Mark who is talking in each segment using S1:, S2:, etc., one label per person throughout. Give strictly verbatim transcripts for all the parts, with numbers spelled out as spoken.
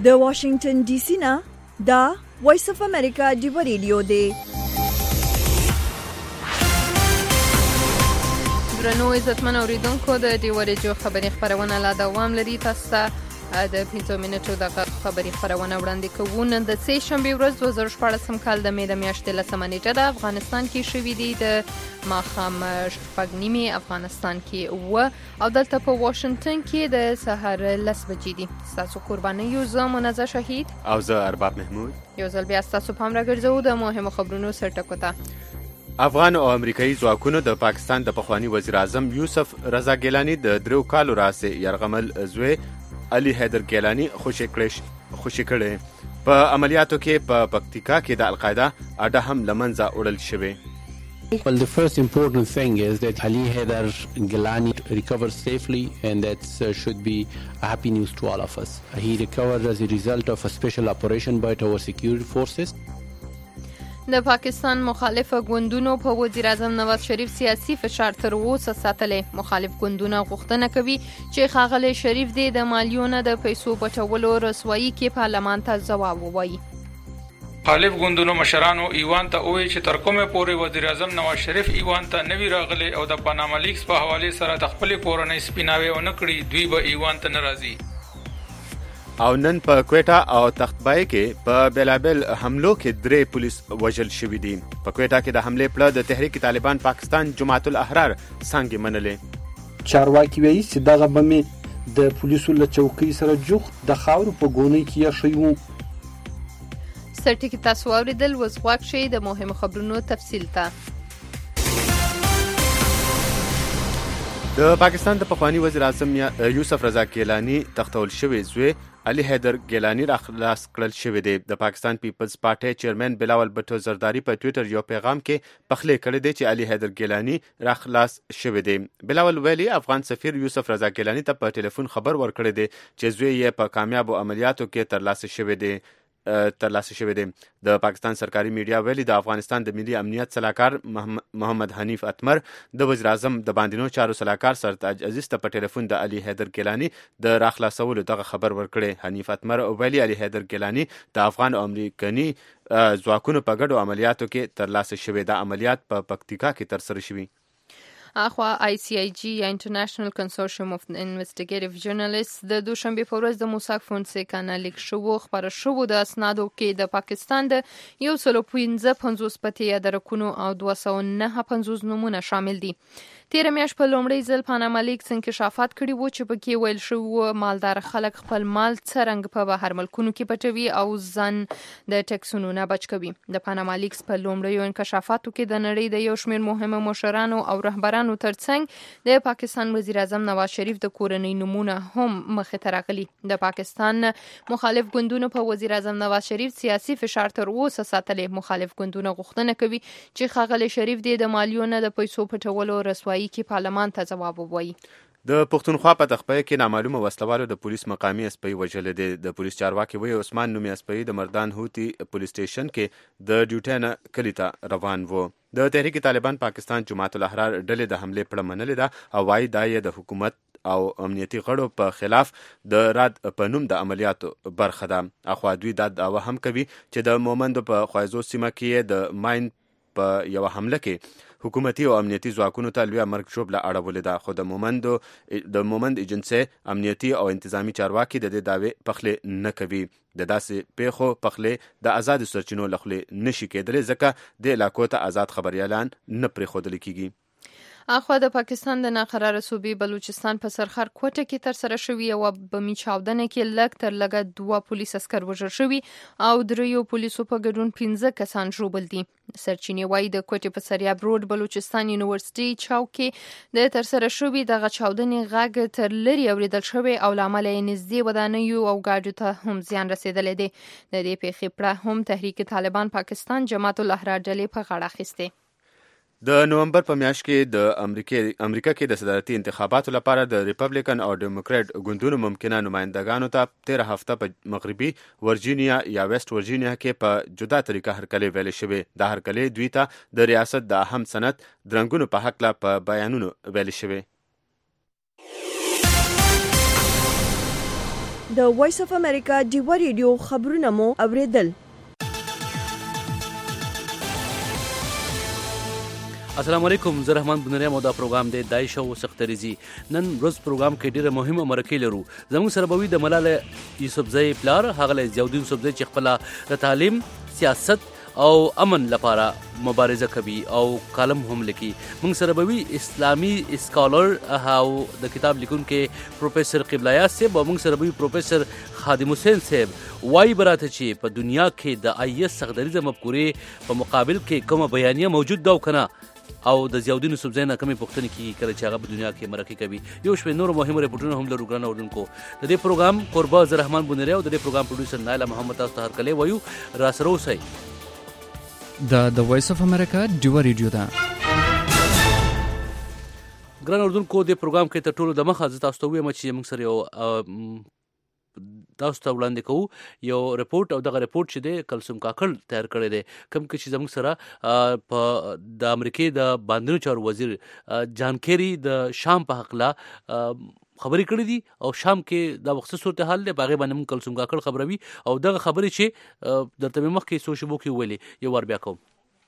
S1: د واشنگټن ډي سي نه دا وایس اف امریکا دی ریډیو دی.
S2: درنو عزتمن اوریدونکو د دی ریډیو خبري خبرونه لا دوام لري. تاسو ته د پنځه منټو د خبري خبرونه وړاندې کوو. نن د سه شنبه ورځ دوه زره شپاړسم کال د مې د میاشتې لسمه نیټه د افغانستان کې شوې دي د ماښام شپږ نیمې افغانستان کې و او دلته په واشنگټن کې د سهار لس بجې دي. تاسو قرباني یو زه منزه شهید
S3: او زه ارباب محمود
S2: یو ځل بیا تاسو په امر راګرځو د مهمو خبرونو سرټکو ته.
S3: افغان او امریکایي ځواکونو د پاکستان د پخوانی وزیر اعظم یوسف رضا ګیلانی د درو کالو راځي یرغمل زوی علي حیدر ګیلانی خوشی کړی خوشی کړي په عملیاتو کې په پکتیکا کې د القاعده اډه هم لمنځه وړل شوی.
S4: Well, the first important thing is that Ali Haidar Gilani recovered safely, and that uh, should be a happy news to all of us. He recovered as a result of a special operation by our security forces.
S2: د پاکستان مخالف ګوندونو په وزیر اعظم نواز شریف سیاسي فشار تر اوسه ساتلې. مخالف ګوندونه غوښتنه کوي چې ښاغلی شریف دې د مالیونو د پیسو پټولو رسوایی کې پارلمان ته ځواب ووایي.
S5: مخالف ګوندونو مشرانو ایوان ته وویل چې تر کومه پورې وزیر اعظم نواز شریف ایوان ته نوی راغلی او د پاناما لیکس په حواله سره د خپل کورنۍ سپیناوي ونه کړی، دوی به ایوان ته ناراضي.
S3: او نن په کوټا او تختبای کې په بلابل حملو کې درې پولیس وژل شوي دي. په کوټا کې د حمله پله د تحریک طالبان پاکستان جماعت الاحرار څنګه منلې.
S6: چارواکي وایي چې دغه بمې د پولیسو له چوکۍ سره جوخت د خاورو په ګونۍ کې یې شوی وو.
S2: سرټیک تاسو اوریدل وز غواک شي د مهمو خبرونو تفصیل ته.
S3: د پاکستان د پخوانی وزیر اعظم یوسف رضا ګیلانی تختول شوی زوی علي حیدر ګیلانی را خلاص کړل شوی دی. د پاکستان پیپلز پارټي چیرمن بلاول بټو زرداری په ټوئیټر یو پیغام کې پخلی کړی دی چې علي حیدر ګیلانی را خلاص شوی دی. بلاول ویلي افغان سفیر یوسف رضا ګیلانی ته په ټلیفون خبر ورکړی دی چې زوی یې په کامیابو عملیاتو کې ترلاسه شوی دی ترلاسه شوی دی. د پاکستان سرکاري میډیا ویلي د افغانستان د ملي امنیت صلاحکار محمد حنیف اتمر د وزیر اعظم د باندینو چارو صلاحکار سرتاج عزیز ته په ټلیفون د علي حیدر ګیلانی د راخلاصولو دغه خبر ورکړی. حنیف اتمر ویلي علي حیدر ګیلانی د افغان او امریکایي ځواکونو په ګډو عملیاتو کې ترلاسه شوی. د عملیات په پکتیکا کې ترسره شوی.
S2: اخوا آی سی آی جی یا انټرنیشنل کنسورشیم اف انویسټیګیټیو جرنالیست د دوشنبه په ورځ د موساک فونسیکا نه لیک شو خبره شو د اسنادو کې د پاکستان د یو سل پنځه پنځوس پته درکونو او دوه سوه نه پنځوس نمونه شامل دي. تیر میاشت په لومړي ځل پاناما لیکس انکشافات کړي وو چې پکې ویل شو مالدار خلک خپل مال څرنګه په بهر ملکونو کې پټوي او ځان د ټکسونو نه بچ کوي. د پاناما لیکس په لومړیو انکشافاتو کې د نړۍ د یو شمېر مهمه مشرانو او رهبرانو ترڅنګ د پاکستان وزیر اعظم نواز شریف د کورنۍ نمونه هم مخې ته راغلي. د پاکستان مخالف ګوندونو په وزیر اعظم نواز شریف سیاسي فشار تر اوسه ساتلې. مخالف ګوندونه غوښتنه کوي چې ښاغلی شریف دې د مالیونو د پیسو پټولو رسوایی کې پارلمان ته ځواب ووایي.
S3: د پښتونخوا په تخپه کې نامعلومه وسلوالو د پولیس مقامي اسپۍ وژلې دي. د پولیس چارواکي وی عثمان نومي اسپۍ د مردان هوتی پولیس سټیشن کې د ډیوټي نه کلی ته روان وو. د تحریک طالبان پاکستان جماعت الاحرار ډلې د حمله پړه منلې ده او وايي دا یې د حکومت او امنیتي غړو په خلاف د راد په نوم د عملیاتو برخه ده. اخوا دوی دا دعوه هم کوي چې د مومندو په خوایزو سیمه کې د ماین په یو حمله کې حکومتي او امنیتي ځواکونو ته لویه مرګ ژوبله اړولې ده. خو د مومندو د مومند ایجنسي امنیتي او انتظامی چارواکي د دې دعوې پخلی نه کوي. د داسې پیښو پخلی د آزاد سرچینو لخوا نشي کېدلی ځکه د علاقو ته آزاد خبريالان نه پرېښودل کیږي.
S2: اخوا د پاکستان د ناقراره صوبې بلوچستان په سرخر کوټه کې تر سره شوی او بمی چاودنه کې لږ تر لږه دوه پولیس عسكر وژل شوي او دریو پولیسو په ګډون پنځه کسان ژوبل دي. سرچینې وایي د کوټې په سریاب روډ بلوچستان یونیورسيټي چوک کې د تر سره شوی دغه چاودنې غږ تر لري اوریدل شوی او لامل یې نږدې ودانیو او ګاډو ته هم زیان رسیدلی دی. د دې پیښې پړه هم تحریک طالبان پاکستان جماعت الاحرار ډلې په غاړه اخیسته.
S3: د نومبر په میاشت کې د امریکا امریکا کې د صدارتي انتخاباتو لپاره د ریپبلیکن او ډیموکرات ګوندونو ممکنه نمائندګانو ته تیر هفته په مغربي ورجینیا یا ویسټ ورجینیا کې په جدا طریقه هرکلی ویل شوی. د هرکلی دوی ته د ریاست د اهم سند درنګونو په حق لا په بیانونو ویل شوی.
S1: د وایس اف امریکا ډیوا ریډیو خبرونه مو اوریدل.
S7: السلام علیکم، زه رحمان بنریم او دا پروګرام دی دای شو سختریزي. نن روز پروګرام کې ډیره مهمه مرکه لرو. زموږ سره به وي د ملاله یوسفزۍ پلار هغه ضیاءالدین یوسفزۍ چې خپل د تعلیم، سیاست او امن لپاره مبارزه کوي او کالم هم لیکي. موږ سره به وي اسلامي سکالر او د کتاب لیکونکي پروفیسور قبلایات صاحب او موږ سره به وي پروفیسور خادم حسین صاحب. وایي براته چې په دنیا کې د آی ایس سختدریزه مفکورې په مقابل کې کومه بیانیه موجود ده او کنه، او د ضیاءالدین یوسفزۍ نه کومې پوښتنې کیږي کله چې هغه په دنیا کې مرکه کوي. یو شمېر نور مهم رپورټونه هم لرو ګرانو اورونکو. د دې پروګرام قربا زه رحمان بنری او د دې پروګرام پروډوسر نایله محمد تاسو ته هرکلی وایو. راسره اوسئ.
S8: دا د وایس اف امریکا ډیوا ریډیو ده.
S7: ګرانو اورونکو، د پروګرام کې تر ټولو د مخه زه تاسو ته ووایم چې موږ سره یو تاسو ته وړاندې کوو یو رپورټ، او دغه رپورټ چې دی کلثوم کاکړ تیار کړی دی، کوم چې زموږ سره په د امریکې د باندنیو چارو وزیر جان کیری د شام په هکله خبرې کړې دي او شام کې دا وخت صورتحال دی، په هغې باندې موږ کلثوم کاکړ خبروي او دغه خبرې چې درته مې مخکې څو شېبو کې ویلې یو وار بیا کوم.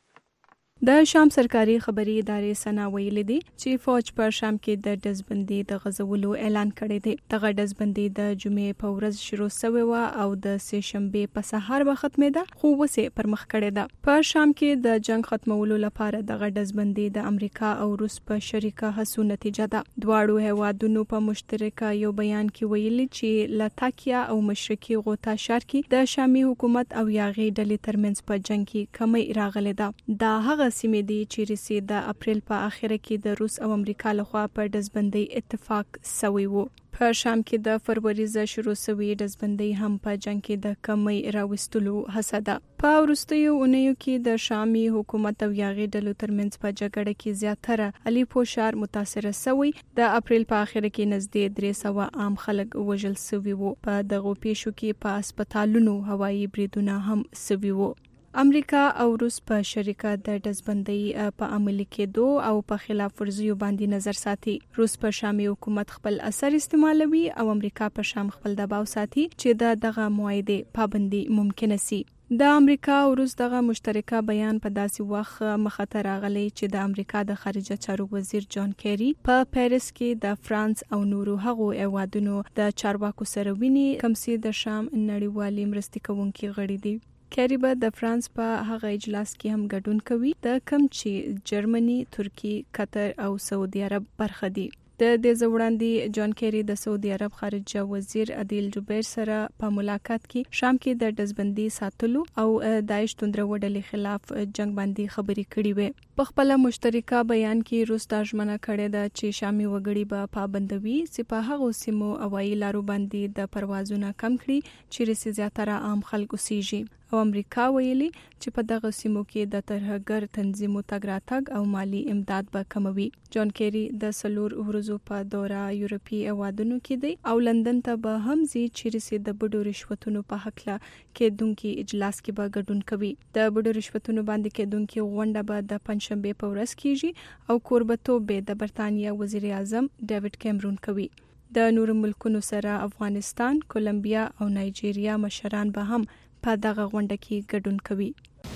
S9: د شام سرکاري خبري ادارې سنا ویلي دي چې فوج پر شام کې د ډزبندي د غزولو اعلان کړی دی. دغه ډزبندي د جمعې په ورځ شروع شوې و او د سه شنبه په سهار به ختمه ده، خو وسه پر مخ کړی ده. په شام کې د جنگ ختمولو لپاره دغه ډزبندي د امریکا او روس په شریکه هڅو نتیجه ده. دواړو هیوادونو په مشترکه یو بیان کې ویلي چې لاتاکیا او مشرقي غوطه ښار کې د شامي حکومت او یاغي ډلې ترمنځ په جنگ کې کمی راغلې ده. دا هغه سیمې دي چې روسي د اپریل په اخره کې د روس او امریکا لخوا په ډزبندۍ اتفاق سوی وو. په شام کې د فروری ز شروع شوی ډزبندۍ هم په جنگ کې د کمی راوستلو هڅه ده. په وروستیو اونیو کې د شامي حکومت او یاغي ډلو ترمنځ په جګړه کې زیاتره الیپو ښار متاثر شوی. د اپریل په اخره کې نږدې درې سوه عام خلک وژل شوي وو. په دغه پیښو کې په هسپتالونو هوایي بریدونه هم شوي وو. امریکا او روس په شریکه د ډزبندۍ په عملي کېدو او په خلاف ورزیو باندې نظر ساتي. روس په شامي حکومت خپل اثر استعمالوي او امریکا په شام خپل دباو ساتي چې د دغه معاهده پابندي ممکن سي. د امریکا او روس دغه مشترکه بیان په داسې وخت مخاطر راغلی چې د امریکا د خارجه چارو وزیر جان کیری په پیرس کې د فرانس او نورو هغو هیوادونو د چارواکو سره ویني کوم چې د شام نړیوالې مرستې کوونکي غړي دي. کیری به د فرانس په هغه اجلاس کې هم ګډون کوي د کوم چې جرمني، ترکی، قطر او سعودي عرب برخه دي. د دې ځوړاندې جان کیری د سعودي عرب خارجه وزیر عادل جبیر سره په ملاقات کې شام کې د ډزبندي ساتلو او داعش توندرو ډلې خلاف جنگ باندې خبرې کړې وې. په خپل مشترکه بیان کې روس دا ژمنه کړې ده چې شامي وګړي به پابندوي چې په هغو سیمو هوایي لارو باندې د پروازونه کم کړي چې رسي زیاتره عام خلک اوسیږي. او امریکا ویلي چې په دغه سیمو کې د ترهګر تنظیمو تګ راتګ او مالی امداد به کموي. جان کیری د سلور ورځو په دوره یورپی هیوادونو کې دی او لندن ته به هم ځي چې رسي د بډو رشوتونو په حقله کېدونکي اجلاس کې به ګډون کوي. د بډو رشوتونو باندې کېدونکي غونډه به د پنځشنبه په ورځ کیږي او کوربتوب به د برتانیا وزیر اعظم ډیوډ کیمرون کوي. د نورو ملکونو سره افغانستان، کولمبیا او نایجیریا مشران به هم په دغه غونډه کې ګډون کوي.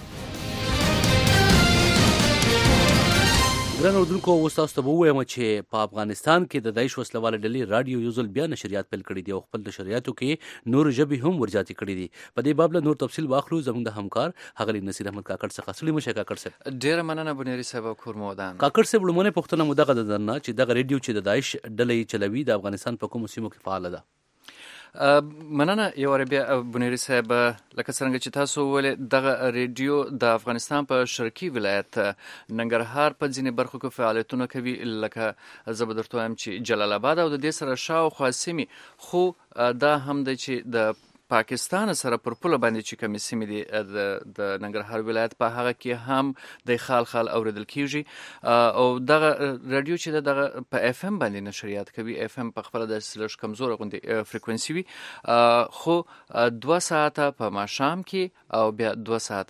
S7: ګران اردوونکو، اوس تاسو ته به ووایم چې په افغانستان کې د داعش وسلواله ډلې راډیو یو ځل بیا نشریات پیل کړي دي او خپل نشریاتو کې نور ژبې هم ورزیاتې کړي دي. په دې باب له نور تفصیل واخلو زموږ د همکار ښاغلي نصیر احمد کاکړ څخه. سلیم شه کاکړ صاحب.
S10: ډېره مننه بنيري صاحب او کور مو ودان.
S7: کاکړ صاحب، لومړنۍ پوښتنه مو دغه ده درنه چې دغه ریډیو چې د داعش ډلې چلوي د افغانستان په کومو سیمو کې فعاله ده؟
S10: مننه یو بیا بنيري صاحب، لکه څنګه چې تاسو ولې دغه ریډیو د افغانستان په شرقي ولایت ننګرهار په ځینې برخو کې فعالیتونه کوي، لکه زه به درته وایم چې جلال آباد او د دې سره شاوخوا سیمې، خو دا هم دی چې د پاکستان سره پر پوله باندې چې کومې سیمې دي د ننګرهار ولایت په هغه کې هم د خال خال اوریدل کیږي او دغه رادیو چې دغه په اف ام باندې نشریات کوي. اف ام په خپل د سلش کمزور غونډه فریکوئنسي وي، خو دوه ساعته په ماښام کې او بیا دوه ساعته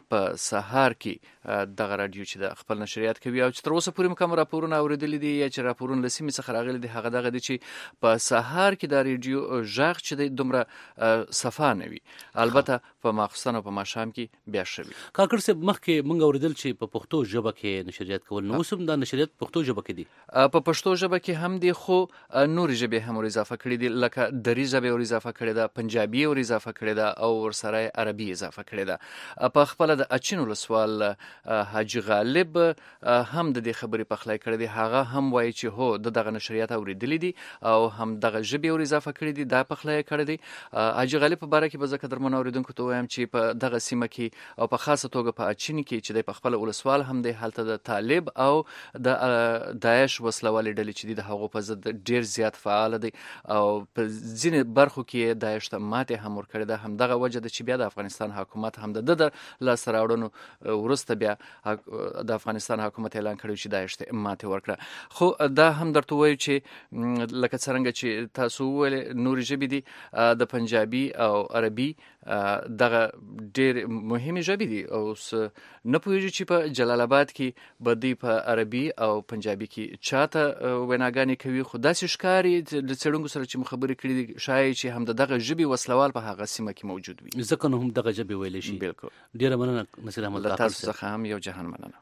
S10: په سهار کې دغه رادیو چې د خپل نشریات کوي او چې تر اوسه پورې کوم راپورونه اوریدلي دي یا چې راپورونه له سیمې څخه راغلي دي هغه دغه دي چې په سهار کې د رادیو غږ چې د دومره صفا نه وي، البته په ماخستن او په ماښام کې بیا شوي.
S7: کاکړ صاحب مخکې موږ اوریدل چې په پښتو ژبه کې نشریات کول، نو اوس هم دا نشریات پښتو ژبه کې دي؟
S10: په پښتو ژبه کې هم دي، خو نورې ژبې هم ور اضافه کړي دي، لکه دري ژبه ور اضافه کړې ده، پنجابي ور اضافه کړې ده او ورسره عربي اضافه کړې ده. په خپل د اچین ولسوال حاجي غالب هم د دې خبرې پخلی کړې دي، هغه هم وایي چې هو د دغه نشریات اوریدلي دي او هم دغه ژبې ور اضافه کړي دي، دا پخلی کړی دی. حاجي غالب په باره کې به زه قدرمنو اوریدونکو ته وایم چې په دغه سیمه کې او په خاصه توګه په اچین کې چې د په خپل ولسوال هم دی، هلته د طالب او د داعش وسلوالې ډلې چې دي د هغو په ضد ډیر زیات فعال دی او په ځینې برخو کې داعش ته ماتې هم ورکړې ده. همدغه وجه ده چې بیا د افغانستان حکومت هم د ده د لاسته راوړنو وروسته بیا د افغانستان حکومت اعلان کړی چې داعش ته ماتې ورکړه. خو دا هم درته وایو چې لکه څرنګه چې تاسو وویلې نورې ژبې دي، د پنجابي او عربي دغه ډېر مهمې ژبې دي. اوس نه پوهېږو چې په جلال آباد کې به دوی په عربي او پنجابي کې چاته ویناګانې کوي، خو داسې ښکاري د څېړونکو سره چې مو خبرې کړي دي ښایي چې هم د دغه ژبې وسلوال په هغه سیمه کې موجود وي،
S7: ځکه نو هم دغه ژبې ویلی شي.
S10: بالکل.
S7: ډېره مننه نصیر احمد
S10: له تاسو څخه هم یو جهان مننه.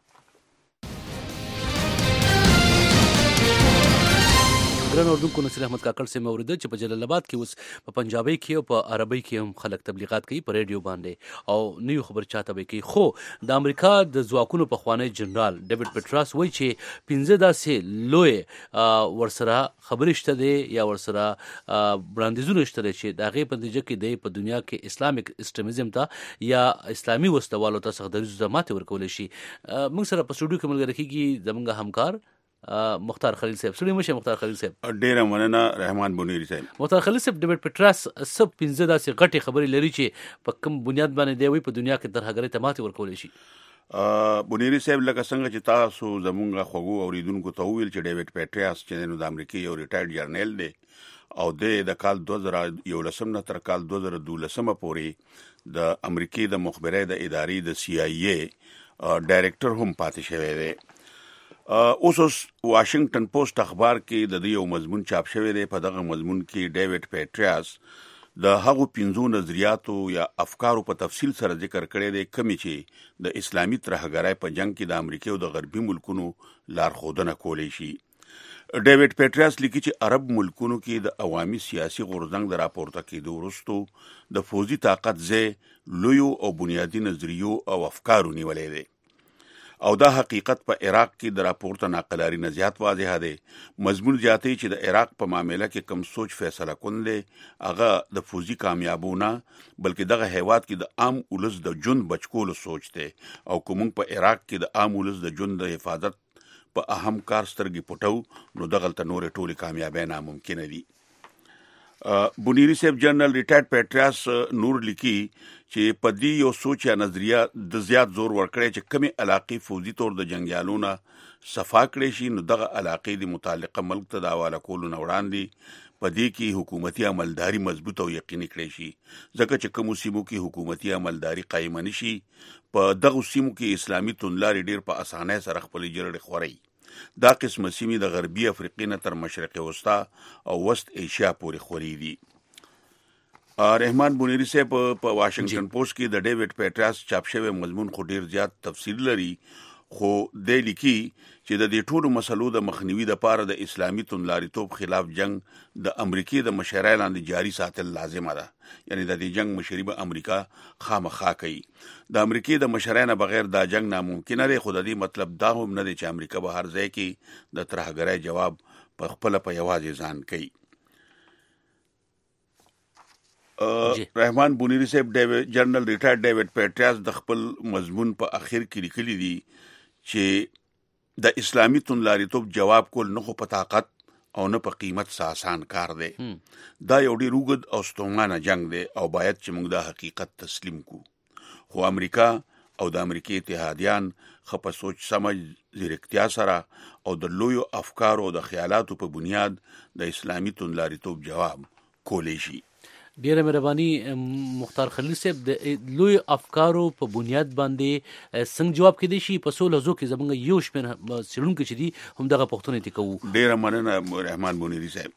S7: ګران اردوونکو، نصیر احمد کاکړ صاحب اوریدل چې په جلال آباد کې اوس په پنجابي کې او په عربي کې هم خلک تبلیغات کوي په ریډیو باندې او نوی خبر چاته به کوي. خو د امریکا د ځواکونو پخوانی جنرال ډیوډ پټراس وایي چې پنځه داسې لوی ورسره خبرې شته دي یا ورسره وړاندیزونه شته دي چې د هغې په نتیجه کې دی په دنیا کې اسلامک ایکسټریمزم ته یا اسلامي وسلوالو ته سخت دریځو ته ماتې ورکولی شي. موږ سره په سټوډیو کې ملګری کېږي زموږ همکار مختار خلیل صاحب. سړي مشه مختار خلیل صاحب.
S11: ډیره مننه رحمان بنيري صاحب.
S7: مختار خلیل صاحب، ډیوډ پټراس سب پنځه داسې غټي خبرې لري چې په کوم بنیاد باندې دی وي په دنیا کې ترهګرۍ ته ماتې ورکولی شي؟
S11: بنيري صاحب لکه څنګه چې تاسو زمونږ خوږو اوریدونکو ته وویل چې ډیوډ پټراس چې د امریکای یو ریټایرډ جرنیل دی او د کال دوه زره یولسم نه تر کال دوه زره دولسم پورې د امریکای د مخبرۍ د ادارې د سی آی ای ډایرکټر هم پاتې شوی دی. اوس اوس واشنگټن پوسټ اخبار کې د دې یو مضمون چاپ شوی دی. په دغه مضمون کې ډیوډ پټراس د هغو پنځو نظریاتو یا افکارو په تفصیل سره ذکر کړی دی کومې چې د اسلامي ترهګرۍ په جنگ کې د امریکا او د غربي ملکونو لارښودنه کولی شي. ډیوډ پټراس لیکي چې عرب ملکونو کې د عوامي سیاسي غورځنګ د راپورته کېدو وروسته د فوزي طاقت ځای لویو او بنیادي نظریو او افکارو نیولی دی او دا حقیقت په عراق کې د راپورته ناقلاري نه زیات واضح دی. مضمون زیاتوي چې د عراق په معامله کې کم سوچ فیصله کون دی هغه د فوزي کامیابونه بلکې دغه هیواد کې د عام ولس د ژوند بچکولو سوچ دی او کوم په عراق کې د عام ولس د ژوند د حفاظت په اهم کار سترګې پټو نو دغلته نورې ټولې کامیابۍ ناممکنه دي. بنيري صاحب جنرال ریټایرډ پټراس نور لیکي چې په دې یو سوچ یا نظریه د زیات زور ورکړی چې کمی علاقې فوزي طور د جنگیالونه صفا کړی شي نو دغه علاقې د متعلقه ملک ته د حواله کولو نه وړاندې په دې کې حکومتي عملداري مضبوط او یقیني کړی شي، ځکه چې کومو سیمو کې حکومتي عملداري قایمه نشي په دغه سیمو کې اسلامي توندلارې ډیر په اسانۍ سره خپلې جرړې خوري. دا قسم سیمې د غربي افریقې نه تر مشرق وسطا او وست ایشیا پورې خوري دي. رحمان بنيري صاحب په واشنگټن پوسټ کې د ډیوډ پټراس چاپ شوی مضمون خو ډیر زیات تفصیل لري، خو د لیکي چې د دې ټولو مسلو د مخنیوي لپاره د اسلامي توندلاریتوب خلاف جنگ د امریکای د مشرۍ لاندې جاری ساتل لازمه ده. یعنی د دې جنگ مشري به امریکا خامخا کوي. د امریکای د مشرۍ نه بغیر دا جنگ ناممکن دی، خو د دې مطلب دا هم نه دی چې امریکا به هر ځای کې د ترهګرۍ جواب په خپل په یوازې ځان کوي. رحمان بنيري صاحب جنرال ریټایرډ ډیوډ پټراس د خپل مضمون په اخر کې لیکلي دي چې د اسلامي توندلاریتوب جواب کول نه خو په طاقت او نه په قیمت څه آسان کار دی. دا یو ډېر اوږد او ستومانه جنگ دی او باید چې موږ دا حقیقت تسلیم کو. خو امریکا او د امریکای اتحادیان ښه په سوچ سمج ځیرکتیا سره او د لویو افکارو او د خیالاتو په بنیاد د اسلامي توندلاریتوب جواب کولی شي.
S7: ډیره مهرباني مختار خلیل صاحب، د لوی افکارو په بنیاد باندې څنګه جواب کړي شي په څو لحظو کې زمونږ یو شمېر څېړونکي چې دي هم دغه پوښتنې دې کوو.
S11: ډیره مننه رحمان بونیری صاحب.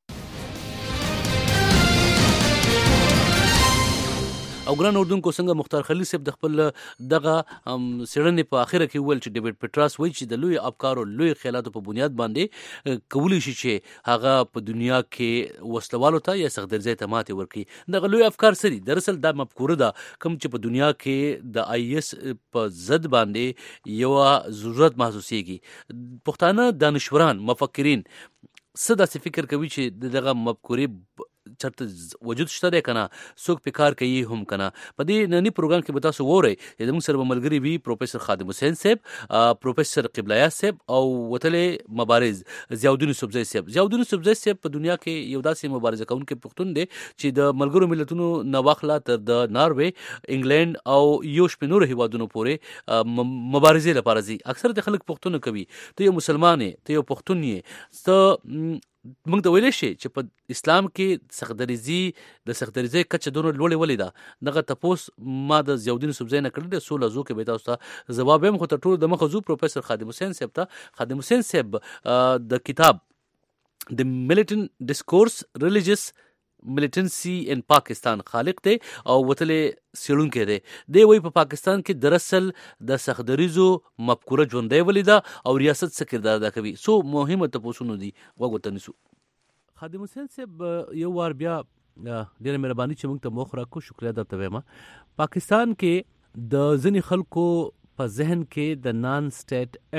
S7: او ګران اردوونکو، څنګه مختار خلیل صاحب د خپل دغه څېړنې په اخره کې وویل چې ډیوډ پیټراس وایي چې د لوی افکارو لوی خیالاتو په بنیاد باندې کولی شي چې هغه په دنیا کې وسلوالو ته یا سختدرځۍ ته ماتې ورکړي. دغه لوی افکار څه دي؟ دراصل دا مفکوره ده کوم چې په دنیا کې د آی اس په ضد باندې یوه ضرورت محسوسیږي. پښتانه دانشوران مفکرین څه داسې فکر کوي چې دغه مفکورې چرته وجود شته دی کنه، څوک په کار کوي هم کنه. په دې نننی پروګرام کې به تاسو وورئ چې زموږ سره به ملګري وي پروفیسر خادم حسین صاحب، پروفیسر قبله صاحب او وتلې مبارز ضیاءالدین یوسفزی صاحب. ضیاءالدین یوسفزی صاحب په دنیا کې یو داسې مبارزه کوونکی پښتون دی چې د ملګرو ملتونو نه واخله تر د ناروې، انګلند او یو شمېر نورو هیوادونو پورې مبارزې لپاره ځي. اکثر د خلک پوښتنه کوي ته یو مسلمان یې، ته یو پښتون یې، ته موږ ته ویلی شي چې په اسلام کې سختدریزي د سختدریزۍ کچه دونه لوړې ولې ده؟ دغه تپوس ما د ضیاءالدین یوسفزی نه کړی دی. څو لحظو کې به تاسو ته ځواب وایم، خو تر ټولو دمخه ځو پروفیسر خادم حسین صاحب ته. خادم حسین صاحب د کتاب د ملیټنټ ډسکورس ریلیجیس ملیټنسي ان پاکستان خالق دی او وتلې څېړونکی دی. دی وایي په پاکستان کې دراصل د سختدریزو مفکوره ژوندۍ ولیده او ریاست څه کردار ادا کوي. څو مهمه تپوسونه دي، غوږ ورته نیسو. خادم حسین صاحب یو وار بیا ډېره مهرباني چې موږ ته موخ راکړو، شکریه درته وایم. پاکستان کې د ځینې خلکو په ذهن کې د نان سټیټ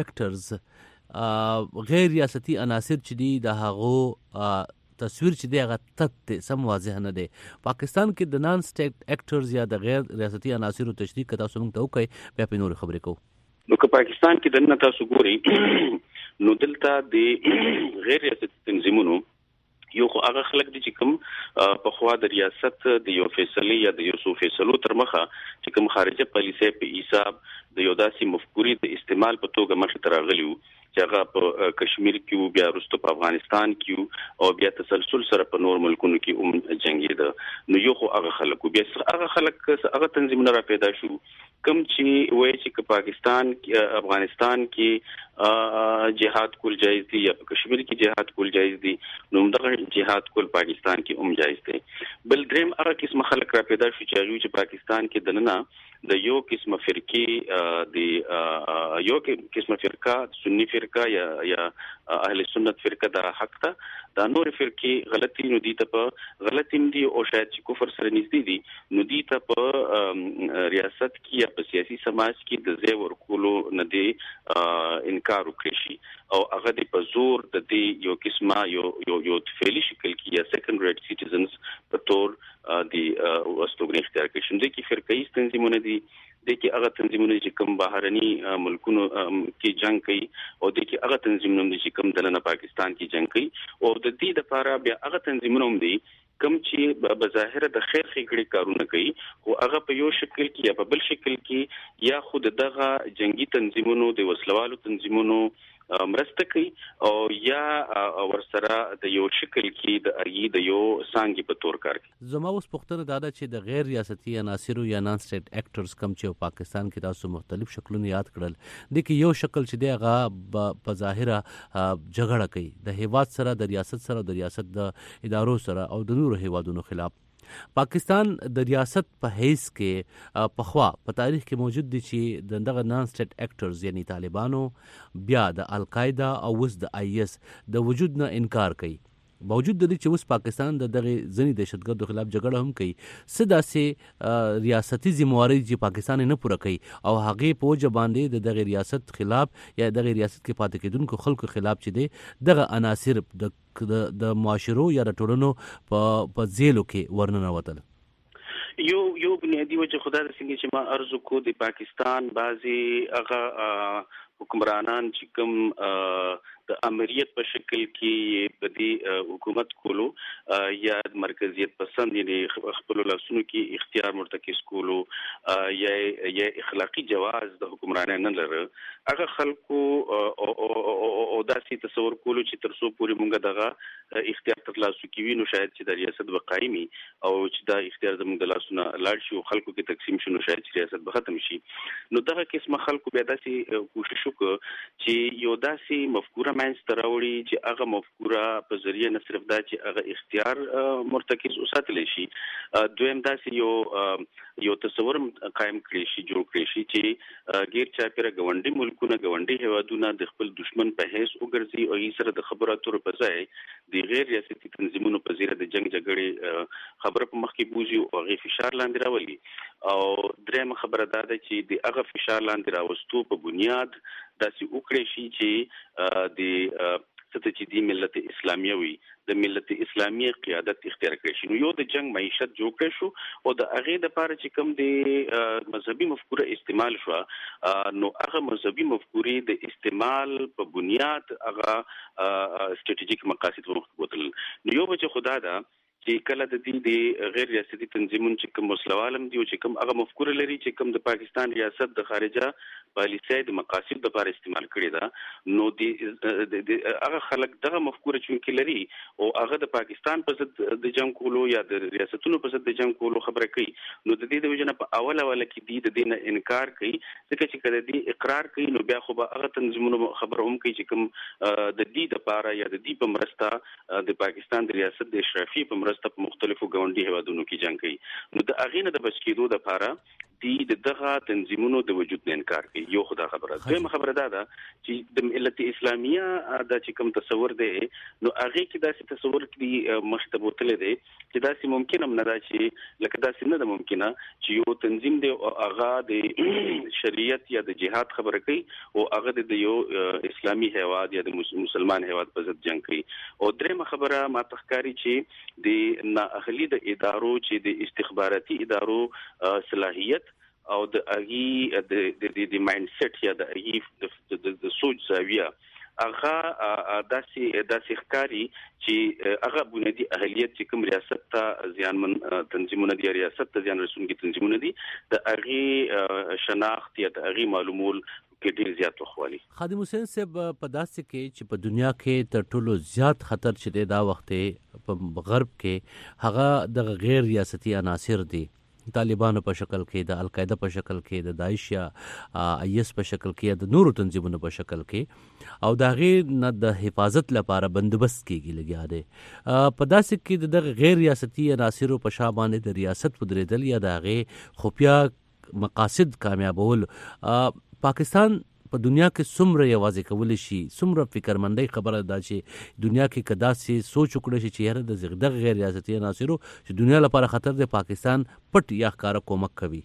S7: ایکټرز غیر ریاستي عناصر چې دي د هغو تصویر چې دی هغه تت دی، سم واضح نه دی. پاکستان کې د نان سټیټ ایکټرز یا د غیر ریاستي عناصرو تشریح که تاسو موږ ته وکړئ بیا پرې نورې خبرې کوو.
S12: نو که پاکستان کې دننه تاسو ګورئ نو دلته د غیر ریاستي تنظیمونو یو خو هغه خلک دي چې کوم په خوا د ریاست د یو فیصلې یا د یو څو فیصلو تر مخه چې کوم خارجه پالیسۍ په حساب د یو داسې مفکورې د استعمال په توګه مخې ته راغلي وو چې هغه په کشمیر کې بیا وروسته په افغانستان کې او بیا تسلسل سره په نور ملکونو کې هم جنګېده. نو یو خو هغه خلک بیا هغه خلک هغه تنظیمونه را پیدا شو کوم چې وایي چې پاکستان کې افغانستان کې جهاد کول جایز دي یا په کشمیر کې جهاد کول جایز دي، نو دغه جهاد کول پاکستان کې هم جایز دي. بل دریم هغه قسم خلک را پیدا شو چې هغه چې پاکستان کې دننه د یو قسم فرقې د یو قسم فرقه سنی فرقه یا یا اهل سنت فرقه د حق ته دا نور فرقې غلطي نو دي ته په غلطي دي او شاید چې کفر سره نږدې دي نو دي ته په ریاست کې یا په سیاسي سماج کې د ځای ورکولو نه دی انکار وکړي شي او هغه د په زور د دې یو قسمه یو یو یو فعلی شکل کې یا سیکنډ ریټ سټیزنز په تور د واستوګنې اختیار کړي شي. د کې فرقې تنظیمونه دي، د کې هغه تنظیمونه چې کوم بهرني ملکونو کې جنگ کوي او د کې هغه تنظیمونه چې کوم دننه پاکستان کې جنگ کوي او د دې لپاره بیا هغه تنظیمونه هم دي کوم چې بظاهر د خیر ښېګړې کارونه کوي خو هغه په یو شکل کې یا په بل شکل کې یا خود دغه جنگي تنظیمونو د وسلوالو تنظیمونو مرسته کوي او یا ورسره د یو شکل کې د اړیې د یو څانګې په تور کار کوي.
S7: زما اوس پوښتنه دا ده چې د غیر ریاستي عناصرو یا نان سټیټ ایکټرز کم چې پاکستان کې تاسو مختلف شکلونه یاد کړل، د کې یو شکل چې دی هغه په ظاهره جګړه کوي د هیواد سره، د ریاست سره، د ریاست د ادارو سره او د نورو هیوادونو خلاف. پاکستان د ریاست په حیث کې پخوا په تاریخ کې موجود دي چې دغه نان سټیټ ایکټرز یعنی طالبانو بیا د القاعده او اوس د آی اس د وجود نه انکار کوي. باوجود د دې چې اوس پاکستان د دغه ځینې دهشتګردو خلاف جګړه هم کوي، څه داسې ریاستي ذمہواري چې پاکستان نه پوره کوي او هغې په وجه باندې د دغه ریاست خلاف یا دغه ریاست کې پاتې کېدونکو خلکو خلاف چې دی دغه عناصر د د معاشرو یا د ټولنو په ځیلو کې ورننوتل.
S12: یو یو بنیادی وجه خدا د څنګه چې ما ارزو کو د پاکستان بعضی هغه حکمرانان چې کوم د امریت په شکل کې په دې حکومت کولو یا مرکزیت پسند یعنی خپل لاسونو کې اختیار مرتکز کولو یا یا اخلاقی جواز د حکمرانانو نه لره هغه خلکو او داسې تصور کولو چې تر څو پورې مونږ دغه اختیار تر لاسو کې وینو شاید چې د ریاست به قایمي او چې دا اختیار زموږ د لاسونو لاړ شي او خلکو کې تقسیم شي نو شاید چې ریاست به ختم شي. نو دغه قسمه خلکو بیا داسې کوشش وکړ چې یو داسې مفکوره منځته راوړي چې هغه مفکوره په ذریعه نه صرف دا چې هغه اختیار مرتکز وساتلی شي، دویم داسې یو یو تصور قائم کړی شي جوړ کړی شي چې غیر چاپیره ګاونډي ملکونه ګاونډي هیوادونه د خپل دشمن په حیث وګرځي او یې سره د خبرو اترو په ځای د غیر ریاستي تنظیمونو په زیره د جنگ جګړې خبره په مخ کې بوزي او هغه فشار لاندې راولي. او درېمه خبره دا ده چې د هغه فشار لاندې راوستو په بنیاد داسې وکړي شي چې د څه چې د ملت اسلامیه وي د ملت اسلامی قیادت اختیار کړی شي. نو یو د جنگ معیشت جوړ کړی شو او د هغې دپاره چې کوم د مذهبي مفکوره استعمال شوه نو هغه مذهبي مفکورې د استعمال په بنیاد هغه سټریټیجیک مقاصد په مخ کې بوتل. نو یو وجه خو دا ده چې کله د دې د غیر ریاستي تنظیمونو چې کوم مسلوالم دي او چې کوم هغه مفکوره لري چې کوم د پاکستان ریاست د خارجه پالیسۍ د مقاصد لپاره استعمال کړي ده، نو د هغه خلک دغه مفکوره چې لري او هغه د پاکستان په ضد د جنگ کولو یا د ریاستونو په ضد د جنگ کولو خبره کوي، نو د دې د وجه نه په اوله اوله کې دي د دې نه انکار کوي، ځکه چې کله دې اقرار کوي نو بیا خو به هغه تنظیمونو خبره هم کوي چې کوم د دې لپاره یا د دې په مرسته د پاکستان د ریاست د اشرافي په مرسته په مختلفو ګاونډي هیوادونو کې جنگ کوي. نو د هغې نه د بچ کېدو لپاره دی د دغه تنظیمونو د وجود نه انکار کوي. یو خدا خبره دویمه خبره دا ده چې د ملت اسلامیه دا چې کوم تصور دی نو هغې کې داسې تصور کې مخ ته بوتلی دی چې داسې ممکن هم نه ده چې لکه داسې نه ده ممکنه چې یو تنظیم دی او هغه د شریعت یا د جهاد خبره کوي او هغه د یو اسلامي هیواد یا د مسلمان هیواد په ضد جنگ کوي. او درېیمه خبره ما ته ښکاري چې د نااهلي د ادارو چې د استخباراتي ادارو صلاحیت او د اغي د د د مایند سیټ یا د اغي د سوچ زاویه هغه داسې داسې ښکاري چې هغه بنیادي اهلیت چې کوم ریاست ته زیانمن تنظیمونه دي ریاست ته زیان رسونکي تنظیمونه دي د اغي شناخت یا د اغي معلومول کې ډیر زیات وخوالي.
S7: خادم حسین صاحب په داسې کې چې په دنیا کې تر ټولو زیات خطر چې دا وخت په غرب کې هغه د غیر ریاستي عناصر دي، طالبانو په شکل کې، د القاعده په شکل کې، د داعش یا آی اس په شکل کې، د نورو تنظیمونو په شکل کې، او د هغې نه د حفاظت لپاره بندوبست کېږي لګیا دی. په داسې کې د غیر ریاستي عناصرو په شا باندې د ریاست په درېدل یا د هغې خفیه مقاصد کامیابول پاکستان په دنیا کې څومره یوازې کولی شي، څومره فکرمندۍ خبره ده چې دنیا کې که داسې سوچ وکړی شي چې یاره د دغه غیر ریاستي عناصرو چې دنیا لپاره خطر دی پاکستان پټ یا ښکاره کومک کوي.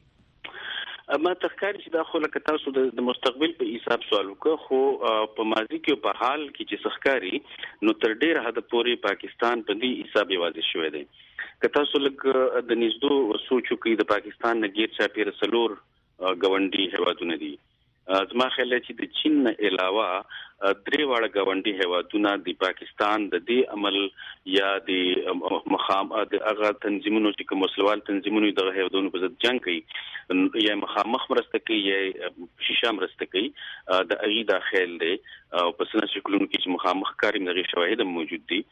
S12: ما ته ښکاري چې دا خو لکه تاسو د مستقبل په حساب سوال وکړه، خو په ماضي کې او په حال کې چې څه ښکاري نو تر ډېره حده پورې پاکستان په دې حساب یوازې شوی دی. که تاسو لږ د نږدو سوچ وکړئ د پاکستان نه غیر چاپېره څلور ګاونډي هیوادونه دي. زما خیال چې د چین نه علاوه درې واړه ګاونډي هیوادونه د پاکستان د دې عمل یا د مخام د هغه تنظیمونو چې کوم مسلوال تنظیمونو دغه هیوادونو په ضد جنگ کوي یا مخامخ مرسته کوي یا شیشه مرسته کوي د هغې دا خیال دی او په څه شکلونو کې چې مخامخ کاري دغې شواهد هم موجود دي.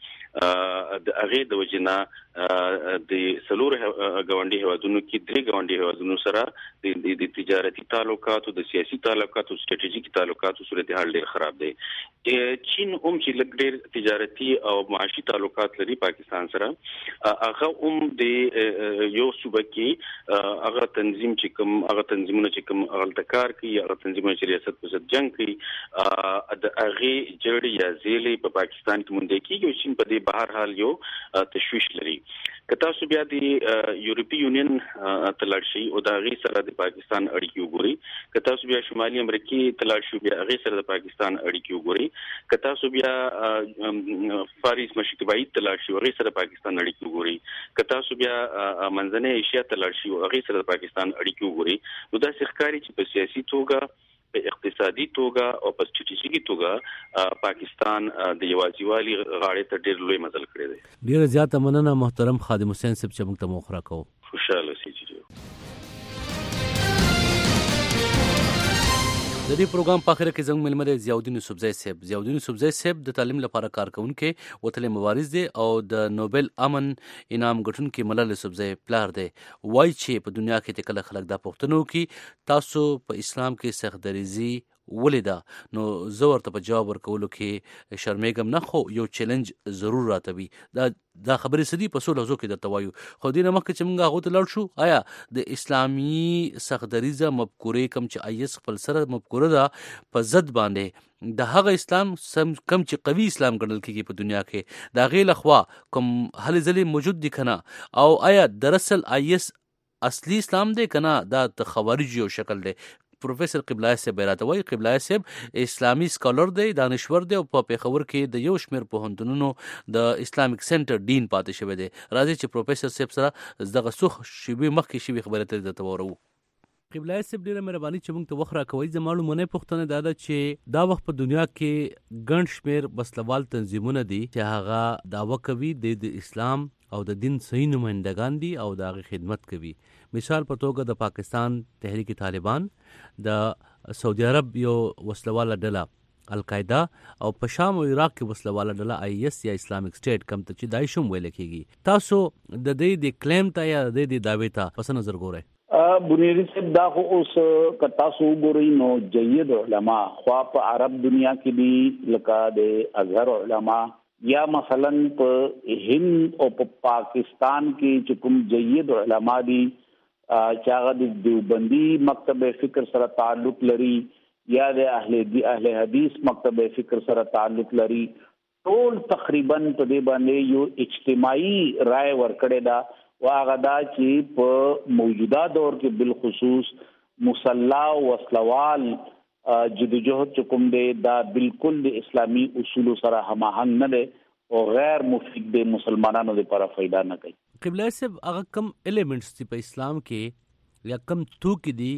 S12: د هغې د وجې نه د څلورو ګاونډي هیوادونو کې درې ګاونډي هیوادونو سره د تجارتي تعلقاتو د سیاسي تعلقاتو ستراتیژیکي تعلقاتو صورتحال ډېر خراب دی. چین هم چې لږ ډېر تجارتي او معاشي تعلقات لري پاکستان سره، هغه هم د یو صوبه کې هغه تنظیم چې کوم هغه تنظیمونه چې کوم هغلته کار کوي، هغه تنظیمونه چې ریاست په ضد جنگ کوي، د هغې جړې یا زیلې په پاکستان کې موندل کېږي او چین په دې بهر حال یو تشویش لري. که تاسو بیا د یورپي یونین ته لاړ شئ او د هغې سره د پاکستان اړیکې وګورئ، که تاسو بیا شمالي امریکې ته لاړ شئ بیا هغې سره د پاکستان اړیکې وګورئ، که تاسو بیا فاریس مشرقي ته لاړ شئ هغې سره د پاکستان اړیکې وګورئ، که تاسو بیا منځنۍ ایشیا ته لاړ شئ هغې سره د پاکستان اړیکې وګورئ، نو داسې ښکاري چې په سیاسي توګه، په اقتصادي توګه او په ستراتیژیکي توګه پاکستان د یوازیوالي غاړې ته ډېر لوی مزل کړی دی.
S7: ډېره زیاته مننه محترم خادم حسین صاحب چې موږ ته موخ راکوو.
S12: خوشحاله اوسئ.
S7: د دې پروګرام په اخر کې زموږ ملمر ضیاءالدین یوسفزی صاحب ضیاءالدین یوسفزی صاحب د تعلیم لپاره کارکونکي وتلې مبارز دی او د نوبل امن انعام ګټونکي ملال یوسفزی پلار دی. وایي چې په دنیا کې کله خلک دا پوښتنه وکړي تاسو په اسلام کې سخت دریزي ولې ده، نو زه ورته په جواب ورکولو کې شرمېږم نه، خو یو چیلنج ضرور راته وي. دا دا خبرې څه دي په څو لفظو کې درته وایو، خو دې نه مخکې چې موږ هغو ته لاړ شو، آیا د اسلامي سخت دریزه مفکورې کوم چې آی ایس خپل سره مفکوره ده په ضد باندې د هغه اسلام کم چې قوي اسلام ګڼل کېږي په دنیا کې، د هغې لخوا کوم هلې ځلې موجود دي که نه، او آیا دراصل آی ایس اصلي اسلام دی که نه دا د خوارجو یو شکل دی؟ پروفیسر قبلای صاحب راته وایي قبلای صاحب اسلامي سکالر دی، دانشور دی او په پېښور کې د یو شمېر پوهنتونونو د اسلامیک سنټر ډین پاتې شوی دی. راځئ چې پروفیسر صاحب سره دغه څو شیبې مخکې شوي خبرې ته درته واورو. قبلای صاحب ډېره مهرباني چې موږ ته وخت راکوئ. زما لومړنۍ پوښتنه دا ده چې دا وخت په دنیا کې ګڼ شمېر وسلوال تنظیمونه دي چې هغه دعوه کوي د اسلام او د دین صحیح نمایندګان دي او د هغې خدمت کوي. مثال په توګه د پاکستان تحریک طالبان، د سعودي عرب یو وسلواله ډله القاعده، او په شام او عراق کې وسلواله ډله آی ایس یا اسلامیک سټیټ کم ته چې داعش هم ویل کېږي. تاسو د دې د کلیم ته یا د دې د دعوې ته په څه نظر ګورئ؟
S13: بنیری صاحب دا خو اوس که تاسو وګورئ نو جید علما خوا په عرب دنیا کې دي لکه د ازهر علما، یا مثلا په هند او په پاکستان کې چې کوم جید علما دي چې هغه د دیوبندي مکتب فکر سره تعلق لري یا د اهل اهل حدیث مکتب فکر سره تعلق لري، ټول تقریبا په دې باندې یو اجتماعي رائے ورکړې ده، واغه دا چې په موجوده دور کې بالخصوص مسلح وسلوال جدوجہد کوم دی دا بالکل د اسلامی اصول سره هماهنګ نه دی او غیر مفید دی، مسلمانانو لپاره فائدہ نه کوي.
S7: قبلای صاحب هغه کم ایلیمنټس دي په اسلام کې یا کم توکي دي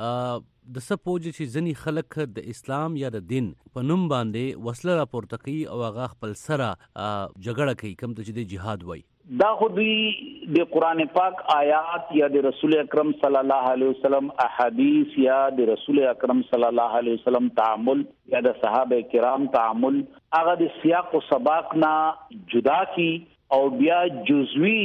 S7: د څه پوجې چې ځینې خلک د اسلام یا د دین په نوم باندې وسله راپورته کوي او هغه خپل سره جګړه کوي، کم ته چې د جهاد وایي؟
S13: دا خو دوی د قرآن پاک آیات یا د رسول اکرم صلی الله علیه وسلم احادیث یا د رسول اکرم صلی الله علیه وسلم تعامل یا د صحابه کرام تعامل هغه د سیاق و سباق نه جدا کی او بیا جزوی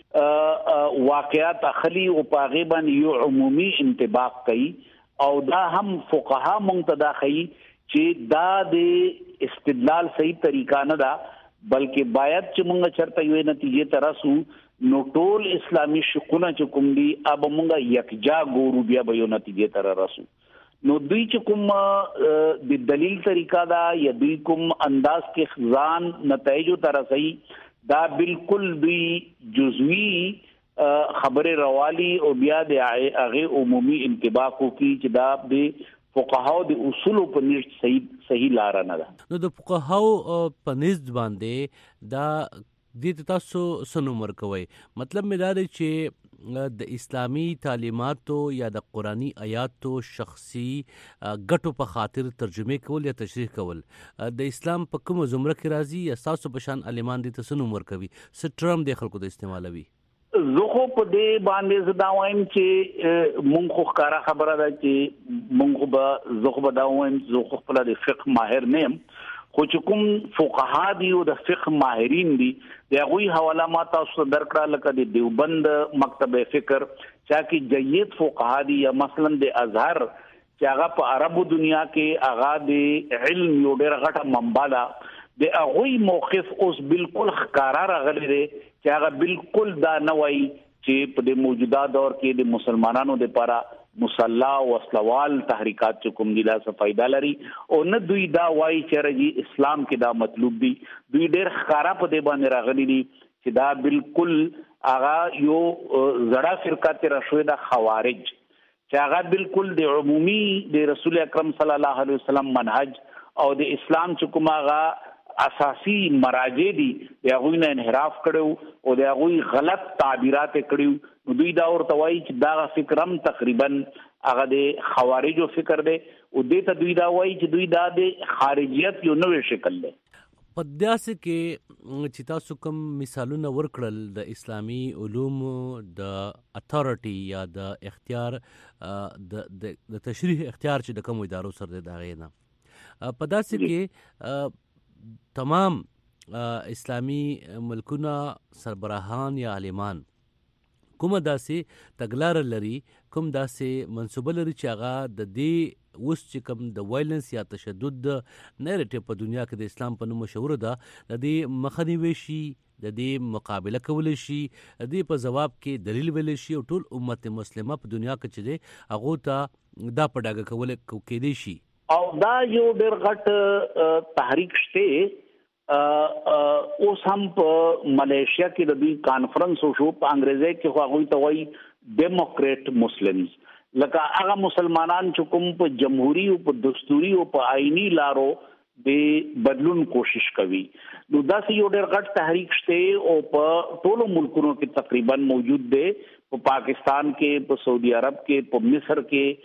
S13: واقعات اخلی او پاغي باندې یو عمومي انطباق کوي، او دا هم فقها منتدا کوي چې دا د استدلال صحیح طریقه نه ده، بلکې باید چې موږ چرته یو نتیجې ته رسو نو ټول اسلامي شقونه چې کوم دي اب موږ یکجا ګورو بیا به یو نتیجې ته رسو. نو دوی چې کوم د دلیل طریقه دا یا دوی کوم انداز کې ځان نتایجو ته رسي دا بالکل دوی جزوی خبره روالی او بیا د هغه عمومي انطباق کوي چې دا د فقهاو د اصول په نشت صحیح صحیح لار نه ده.
S7: نو د فقهاو په نشت باندې دا د تاسو سنو مرکوي، مطلب مې دا دی چې د اسلامی تعلیماتو یا د قرآنی آیاتو شخصي ګټو په خاطر ترجمه کول یا تشریح کول د اسلام په کوم زمره کې راځي یا تاسو په شان عالمان دي تاسو نو مرکوي څه ټرم د خلکو د استعمالوي؟
S13: زه خو په دې باندې زه دا وایم چې مونږ خو ښکارا خبره ده چې مونږ به زه خو به دا وایم زه خو خپله د فقه ماهر نه یم، خو چې کوم فقها دي او د فقه ماهرین دي د هغوی حواله ما تاسو ته درکړه، لکه د دیوبند مکتب فکر چا کې جید فقها دي، یا مثلا د ازهر چې هغه په عربو دنیا کې هغه د علم یو ډېره غټه منبع ده، د هغوی موقف اوس بالکل ښکارا راغلی دی چې هغه بالکل دا نه وایي چې په د موجوده دور کې د مسلمانانو لپاره مسلح وسلوال تحریکات چې کوم دي دا څه فائدہ لري، او نه دوی دا وایي چې رجی اسلام کې دا مطلوب دي. دوی ډېر ښکارا په دې باندې راغلي دي چې دا بالکل هغه یو زړه فرقه تیر شوی د خوارج چې هغه بالکل د عمومي د رسول اکرم صلی الله علیه وسلم منهج او د اسلام چې کوم هغه اساسی مراجع دي د هغوی نه انحراف کړو او د هغوی غلط تعبیرات کړو، نو دوی دا ورته وایي چې دا فکر هم تقریبا هغه د خوارجو فکر دی، او دې ته دوی دا وایي چې دوی دا د خارجیت یو نوې شکل دی.
S7: په داسې کې چې تاسو کوم مثالونه ورکړل د اسلامي علومو د اتھارټي یا د اختیار د د تشریح اختیار چې د کوم ادارو سره د هغې نه په داسې کې تمام اسلامي ملکونه سربراهان یا عالمان کومه داسې تګلاره لري، کوم داسې منصوبه لري چې هغه د دې اوس چې کوم د وایلنس یا تشدد د نیریټیو په دنیا کې د اسلام په نوم مشهوره ده، د دې مخه نیولی شي، د دې مقابله کولی شي، د دې په ځواب کې دلیل ویلی شي او ټول امت مسلمه په دنیا کې چې دی هغو ته دا په ډاګه کولی کیدی شي.
S13: او دا یو ډېر غټ تحریک شته. اوس هم په ملیشیا کې د دوی کانفرنس وشو، په انګریزي کې خو هغوی ته وایي ډیموکریټ مسلمز، لکه هغه مسلمانان چې کوم په جمهوری او په دستوري او په آئینی لارو د بدلون کوشش کوي. نو داسې یو ډېر غټ تحریک شته او په ټولو ملکونو کې تقریبا موجود دی، په پاکستان کې، په سعودي عرب کې، په مصر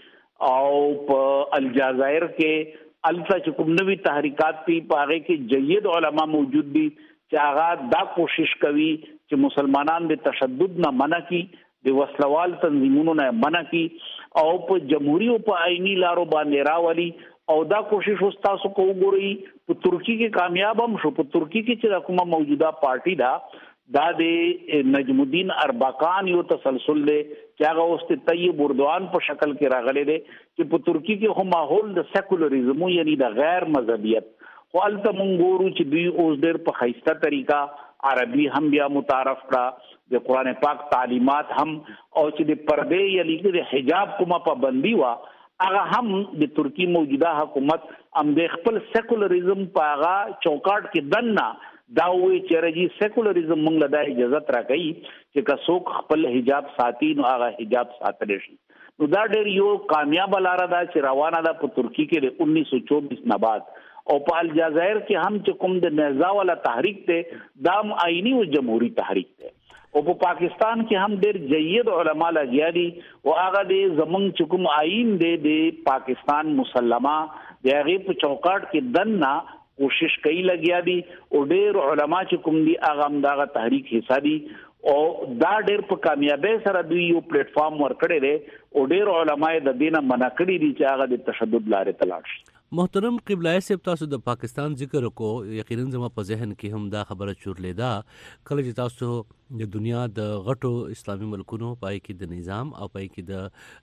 S13: کې او په الجزائر کې. الته چې کوم نوی تحریکات دي په هغه کې جید علما موجود دي چې هغه دا کوشش کوي چې مسلمانان د تشدد نه منع کی، د وسلوال تنظیمونو نه منع کی او په جمهوری او په آئینی لارو باندې راولي. او دا کوشش اوس تاسو کو وګورئ په ترکی کې کامیاب هم شو. په ترکی کې چې کومه موجوده پارټي دا دا د نجم الدین اربکان یو تسلسل دی چې هغه اوس د طیب اردوان په شکل کې راغلی دی چې په ترکی کې خو ماحول د سیکولریزم یعنی د غیر مذهبیت خو الته مونږ ګورو چې دوی اوس ډېر په ښایسته طریقه عربي هم بیا متعارف کړه، د قرآن پاک تعلیمات هم، او چې د پردې یا لیکي د حجاب کومه پابندي وه هغه هم د ترکی موجوده حکومت هم د خپل سیکولریزم په هغه چوکاټ کې دننه دا وایي چې رجی سیکولریزم موږ له دا اجازت راکوي چې که څوک خپل حجاب ساتي نو هغه حجاب ساتلی شي. نو دا ډېر یو کامیابه لاره ده چې روانه ده په ترکی کې د انیس سو چوبیس نه بعد. او په الجزائر کې هم چې کوم د نهضه والا تحریک دی دا هم آئینی او جمهوری تحریک دی. او په پاکستان کې هم ډېر جید علما لګیا دي او هغه د زمونږ چې کوم آئین دی د پاکستان مسلمه د هغې په چوکاټ کې دننه کوشش کوي لګیا دي او ډېر علما چې کوم دي هغه هم د هغه تحریک حصه دي او دا ډېر په کامیابۍ سره دوی یو پلیټ فارم ورکړی دی او ډېر علما یې د دې نه منع کړي دي چې هغه د تشدد لارې ته لاړ شي.
S7: محترم قبلای صاحب، تاسو د پاکستان ذکر کو، یقینا زما په ذهن کې هم دا خبره چورلیدا کله چې تاسو د دنیا د غټو اسلامي ملکونو پای کې د نظام او پای کې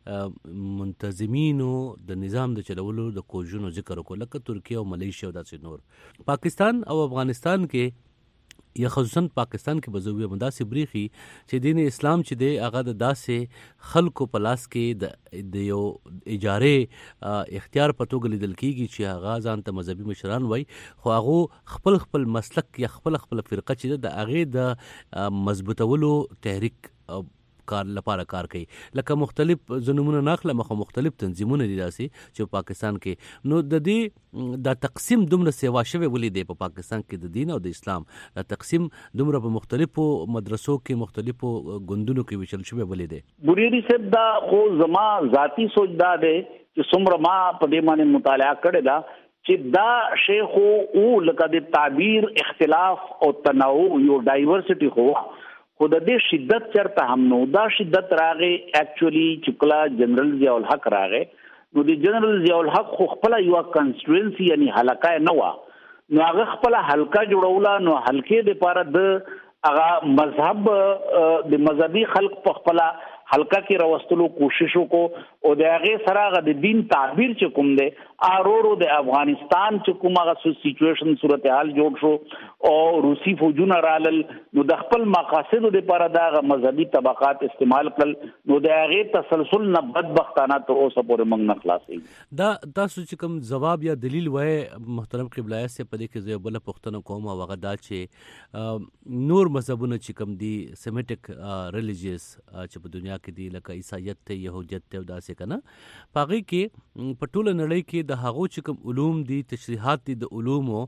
S7: د منتظمینو د نظام د چلولو د کوششونو ذکر کو، لکه ترکیه او ملیشیا او داسې نور. پاکستان او افغانستان کې یا خصوصا پاکستان کې بزوی مداسې بریخي چې دین اسلام چې دی هغه د داسې خلکو په لاس کې د یو اجارې اختیار په توګه لیدل کېږي چې هغه ځان ته مذهبي مشران وایي، خو هغه خپل خپل مسلک یا خپل خپل فرقه چې د هغې د مضبوطولو تحریک کار لپاره کار کوي. لکه مختلف زنمونه ناخله مخه مختلف تنظیمونه دي داسې چې پاکستان کې. نو د دې دا تقسیم دومره سیوا شوی ولې دی په پاکستان کې د دین او د اسلام دا تقسیم دومره په مختلفو مدرسو کې مختلفو ګوندونو کې ویشل شوی ولې دی؟
S13: بریری صاحب دا خو زما ذاتی سوچ دا دی چې څومره ما په دې باندې مطالعه کړې ده چې دا شیخ او لکه د تعبیر اختلاف او تنوع یو ډایورسټي خو خو د دې شدت چرته هم نو. دا شدت راغې اکچولی چې کله جنرال ضیاء الحق راغې نو د جنرال ضیاء الحق خو خپل یو کنسټیټوئنسي یعنی حلقه نه و، نو هغه خپل حلقه جوړوله، نو حلقې لپاره د هغه مذهب د مذهبي خلق په خپل حلقه کې راوستلو کوشش وکړو او د هغې سره هغه د دین تعبیر چې کوم دی آرورو د افغانستان چې کوم هغه سچویشن صورتحال جوړ شو او روسي فوجونه رالل، نو د خپل مقاصدو لپاره د هغه مذهبي طبقات استعمال کړل، نو د هغې تسلسل نه بدبختانه تر اوسه پورې موږ نه خلاصېږي.
S7: دا تاسو چې کوم ځواب یا دلیل وایي محترم قبلایه صاحب په دې کې زه یو بله پوښتنه کوم او هغه دا چې نور مذهبونه چې کوم دي سیمیټک ریلیجیس چې په دنیا دنیا کې دي لکه عیسایت ته یهودیت ته داسې کنه پاغي کې په ټوله نړۍ کې د هغو چې کوم علوم دي تشریحات دي د علومو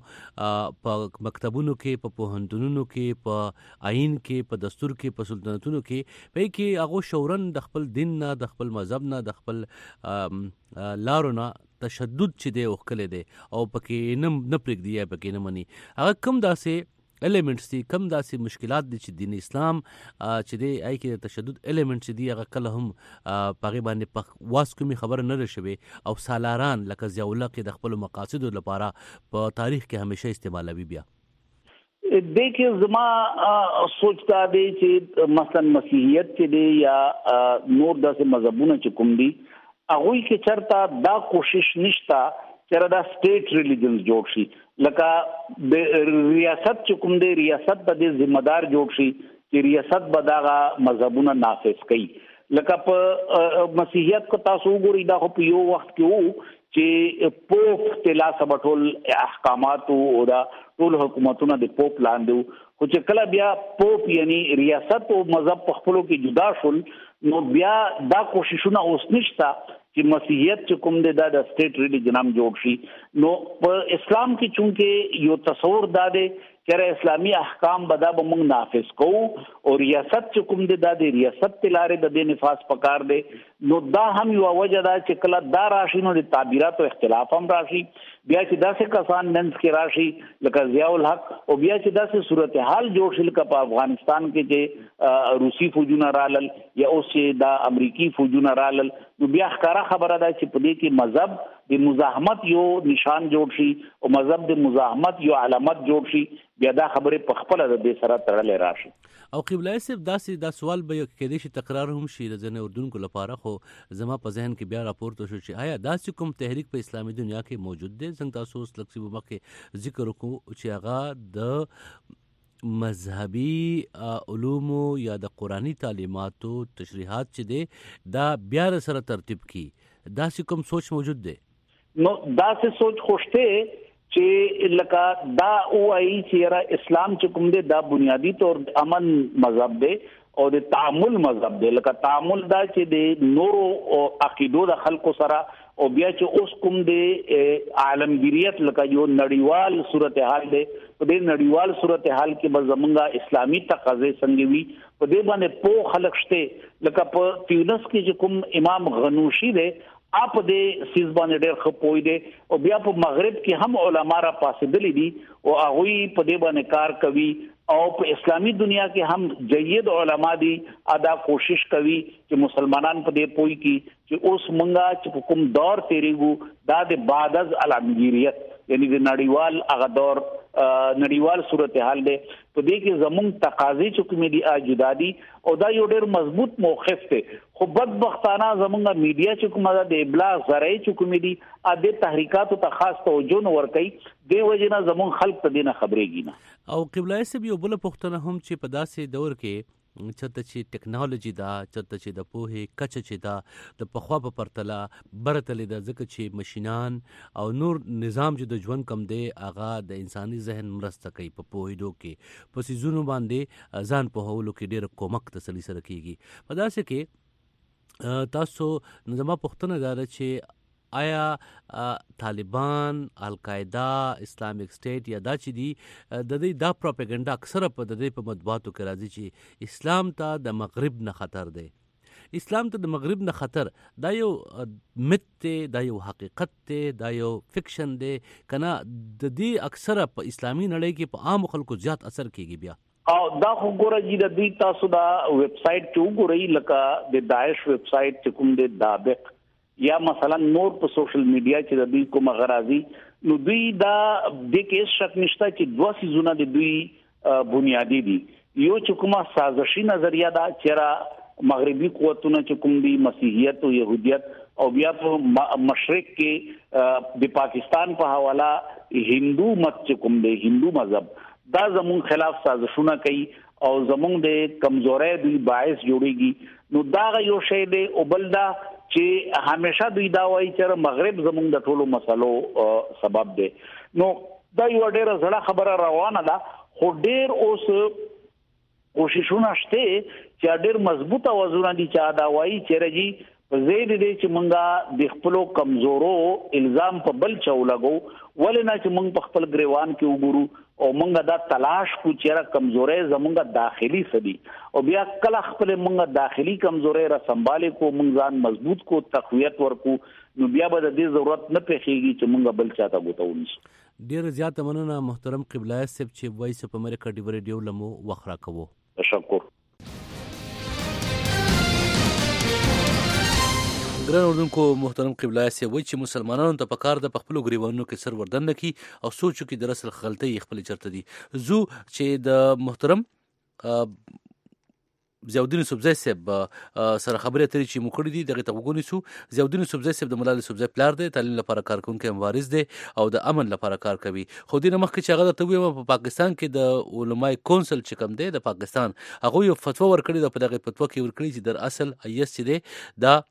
S7: په مکتبونو کې په پوهنتونونو کې په آئین کې په دستور کې په سلطنتونو کې په کې هغه شورن د خپل دین نه د خپل مذهب نه د خپل لارو نه تشدد چې دی وکړي دي او پکې نه نه پرېږدي یا پکې نه مني هغه کم داسې ایلیمنټس دي کم داسې مشکلات دي چې دین اسلام چې دی آی کې تشدد ایلیمنټ چې دی هغه کله هم پاغي باندې په واس کومي خبر نه رشوي او سالاران لکه ضیاء الله کې د خپل مقاصد لپاره په تاریخ کې همیشه استعمالوي بیا
S13: دیکھیں زما سوچ دا دی چې مثلا مسیحیت چې دی یا نور داسې مذهبونه چې کوم دي هغه کې چرته دا کوشش نشتا چې دا سټیټ ریلیجنز جوړ شي لکه د ریاست چې کوم دی ریاست د ذمہ دار جوړ شي چې ریاست به دا مذهبونه نافذ کړي لکه په مسیحیت کو تاسو ګورئ دا په یو وخت کې وو چې پوپ تلا سبټول احکامات او دا ټول حکومتونه د پوپ لاندې خو چې کله بیا پوپ یعنی ریاست او مذهب په خپلو کې جدا شول نو بیا دا کوششونه اوس نشته چې مسیحیت چې کوم دی دا د سټیټ ریلیجن هم جوړ شي نو په اسلام کې چونکه یو تصور دا دی چې اسلامي احکام به دا به موږ نافذ کوو او ریاست چې کوم دی دا د ریاست تلارې د دې نفاذ پکار دی نو دا هم یو وجه ده چې کله دا راشي نو د تعبیرات او اختلاف هم راشي بیا چې داسې کسان ننس کې راشي لکه ضیاء الحق او بیا چې داسې صورتحال جوړ شي لکه په افغانستان کې چې روسي فوجونه رالل یا اوس چې دا امریکي فوجونه رالل نو بیا ښکاره خبره ده چې په دې کې مذهب د مزاحمت یو نشان جوړ شي او مذهب د مزاحمت یو علامت جوړ شي بیا دا خبره په خپل د دې سره تړلې راشي
S7: او قبله صاحب داسې دا سوال به کېدې شي تکرار هم شي د ځنې اردوونکو لپاره خو زما په ذهن کې بیا راپورته شو چې آیا داسې کوم تحریک په اسلامي دنیا کې موجود دی څنګه تاسو اوس لکه په مخکې ذکر وکړو چې هغه د مذهبي علومو یا د قرآني تعلیماتو تشریحات چې دی دا بیا سره ترتیب کی داسې کوم سوچ موجود دی
S13: نو داسې سوچ خوشته چې لکه دا وایي چې اسلام چې کوم دی دا بنیادی طور امن مذهب دی او د تعامل مذهب دی لکه تعامل دا چې د نورو عقیدو د خلکو سره او بیا چې اوس کوم دی عالمگیریت لکه یو نړیوال صورتحال دی په دې نړیوال صورتحال کې به زمونږه اسلامي تقاضې څنګه وي په دې باندې په خلک شته لکه په تیونس کې چې کوم امام غنوشي دی اپ دې سیس باندې ډېر خپوي دي او بیا په مغرب کې هم علما را پاسېدلې دي او هغه په دې باندې کار کوي او په اسلامي دنیا کې هم جيد علما دي ادا کوشش کوي چې مسلمانان په دې پوي کی چې اوس مونږه چې کوم دور تیریږو دا د بعد از الامگیریت یعنی د نړیوال هغه دور نړیوال صورتحال دی په دې کې زموږ تقاضې چې کومې دي اجدا دي او دا یو ډېر مضبوط موقف دی خو بدبختانه زموږ میډیا چې کومه ده د ابلاغ ذرایع چې کومې دي ا د تحریکاتو ته خاص توجه نه ورکوي دی وجنه زموږ خلک ته دینه خبرېږي نه
S7: او قبله صاحب یو بل پښتنه هم چې په داسې دور کې چرته چې ټیکنالوژي دا چرته چې د پوهې کچه چې دا د پخوا په پرتله برتلې ده ځکه چې ماشینان او نور نظام چې د ژوند کم دی هغه د انساني ذهن مرسته کوي په پوهېدو کې په څیزونو باندې ځان پوهولو کې ډېر کومک تسلي سره کیږي په داسې کې تاسو زما پوښتنه دا ده چې آیا طالبان القاعده اسلامیک سټیټ یا دا چې دي د دې دا پروپاګاندا اکثره په د دې په مطبوعاتو کې راځي چې اسلام ته د مغرب نه خطر دی اسلام ته د مغرب نه خطر دا یو مت دی دا یو حقیقت دی دا یو فکشن دی کنه د دې اکثره په اسلامي نړۍ کې په عام خلکو زیات اثر کیږي بیا
S13: او دا خو ګوره چې د دې تاسو دا ویب سټ ته وګورئ لکه د داعش ویب سټ چې کوم د دابق یا مثلا نور په سوشل میډیا چې د دوی کوم غرازي نو دوی دا د کې شک نشته چې دوه سيزونه د دوی بنیادی دي یو چې کومه سازشي نظریه دا چې مغربي قوتونه چې کوم دي مسیحیت او يهودیت او بیا په مشرق کې د پاکستان په حواله هندو مت چې کوم دي هندو مذهب دا زمون خلاف سازشونه کوي او زمون د کمزورۍ د باعث جوړيږي نو دا یو شی دی او بل دا چې همیشه دوی دا وایي چې مغرب زموږ د ټولو مسلو سبب دی نو دا یو ډېره زړه خبره روانه ده خو ډېر اوس کوششونه شته چې ډېر مضبوطه وزونه دي چې دا وایي چې رجی په زید دې چې مونږه د خپل کمزورو الزام په بل چا ولګو ولنه چې مونږ په خپل گریوان کې وګورو او مونږه دا تلاش کو چې کمزورې زمونږه داخلي سدي او بیا کله خپل مونږه داخلي کمزورې را سنبالي کو مونږ ځان مضبوط کو تقویت ورکو نو بیا به د دې ضرورت نه پېښیږي چې مونږ بل چاته غوتاونس.
S7: ډیر زیات مننه محترم قبلای صاحب چې وایس اف امریکا ډیو ریډیو لمو وخرا کوو.
S13: تشکر.
S7: ګران اردوونکو محترم قبلای صاحب وایي چې مسلمانانو ته پکار د خپل غریوانو کې سر وردن نکي او سوچو کې در اصل غلطي خپل چرته دي. زو چې د محترم ضیاءالدین یوسفزی صاحب سره خبرې اترې چې مو کړې دي دغه ته وګورئ. ضیاءالدین یوسفزی صاحب د ملال یوسفزی پلار دی، تعلیم لپاره کار کوونکی مبارز دی او د امن لپاره کار کوي. خو دې نه مخکې چې هغه درته ووایم په پاکستان کې د علماء کونسل چې کوم دی د پاکستان هغه یو فتوا ورکړې ده. په دغه فتوا کې ورکړي چې در اصل ایس چې دی دا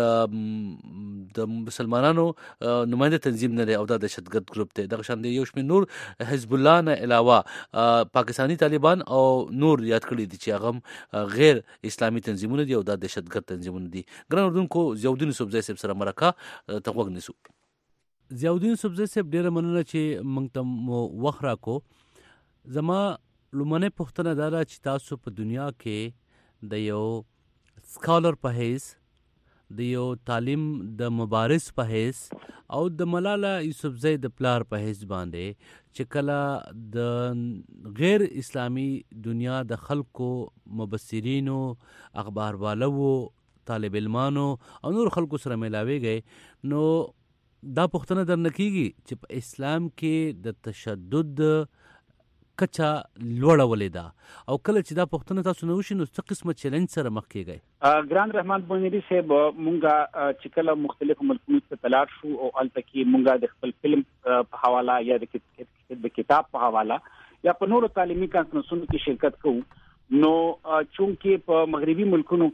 S7: د مسلمانانو نماینده تنظیم نه دی او دا دهشتګرد ګروپ دی. دغه شان دی یو شمېر نور حزب الله نه علاوه پاکستانی طالبان او نور یاد کړي دي چې هغه غیر اسلامي تنظیمونه دي او دا دهشتګرد تنظیمونه دي. ګران اردوونکو ضیاءالدین یوسفزی صاحب سره مرکه ته غوږ نیسو. ضیاءالدین یوسفزی صاحب ډیره مننه چې موږ ته مو وخت راکو. زما لومړنۍ پوښتنه دا ده چې تاسو په دنیا کې د یو سکالر په حیث د یو تعلیم د مبارز په حیث او د ملاله یوسفزی د پلار په حیث باندې چې کله د غیر اسلامی دنیا د خلکو مبصرینو اخبار والو طالب علمانو او نور خلکو سره ملاویږي نو دا پوښتنه درنه کیږي چې په اسلام کې د تشدد کچا لوړه ولې ده او کله چې دا پوښتنه تاسو نه وشي نو څه قسمه چیلنج سره مخ کیږئ؟
S14: ګران رحمان بونیری صاحب مونږه چې کله مختلف ملکونو ته تلاش شو او الته کې مونږه د خپل فلم په حواله یا د کتاب په حواله یا په نورو تعلیمي کانفرنسونو کې شرکت کوو نو چونکې په مغربي ملکونو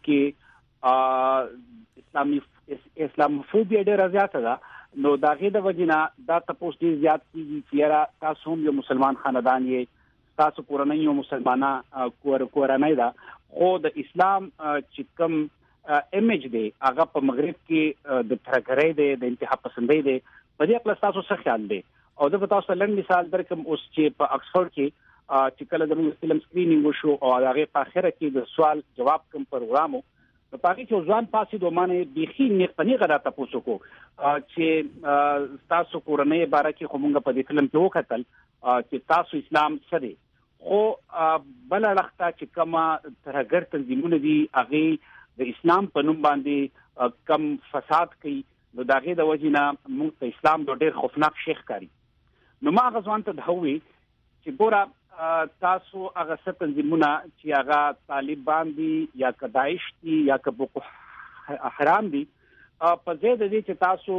S14: کې اسلامي اسلاموفوبیا ډېره زیاته ده نو دا غي د وجینا دا تاسو ډیر زیات کیږي چې تاسو هم یو مسلمان خاندان یې تاسو کورنۍ یو مسلمانه کور کورنۍ ده خو د اسلام چې کوم ایمیج دی هغه په مغرب کې د ترګرۍ دی د انتها پسندۍ دی په دې خپل تاسو څه خیال دی او د تاسو لن مثال درکم اوس چې په اکسفورد کې چې کله د فلم سکرینینګ وشو او هغه په اخره کې د سوال جواب کوم پروګرامو په پاره کې ځوان پاسې دوه معنی بيخي نیقنی غدا تاسو کو چې تاسو کورنۍ باره کې کومه په دې فلم کې وکتل چې تاسو اسلام سره خو بل لخته چې کما ترګر تنظیمونه دي هغه د اسلام په نوم باندې کم فساد کوي نو داغه د وجینا موږ ته اسلام د ډېر خوفناک شیخ کاری نو ما غزوان ته دوی چې ګوره تاسو هغه څه تنظیمونه چې هغه طالبان دي یا داعش دي یا بوکو حرام دي په ځای د دې چې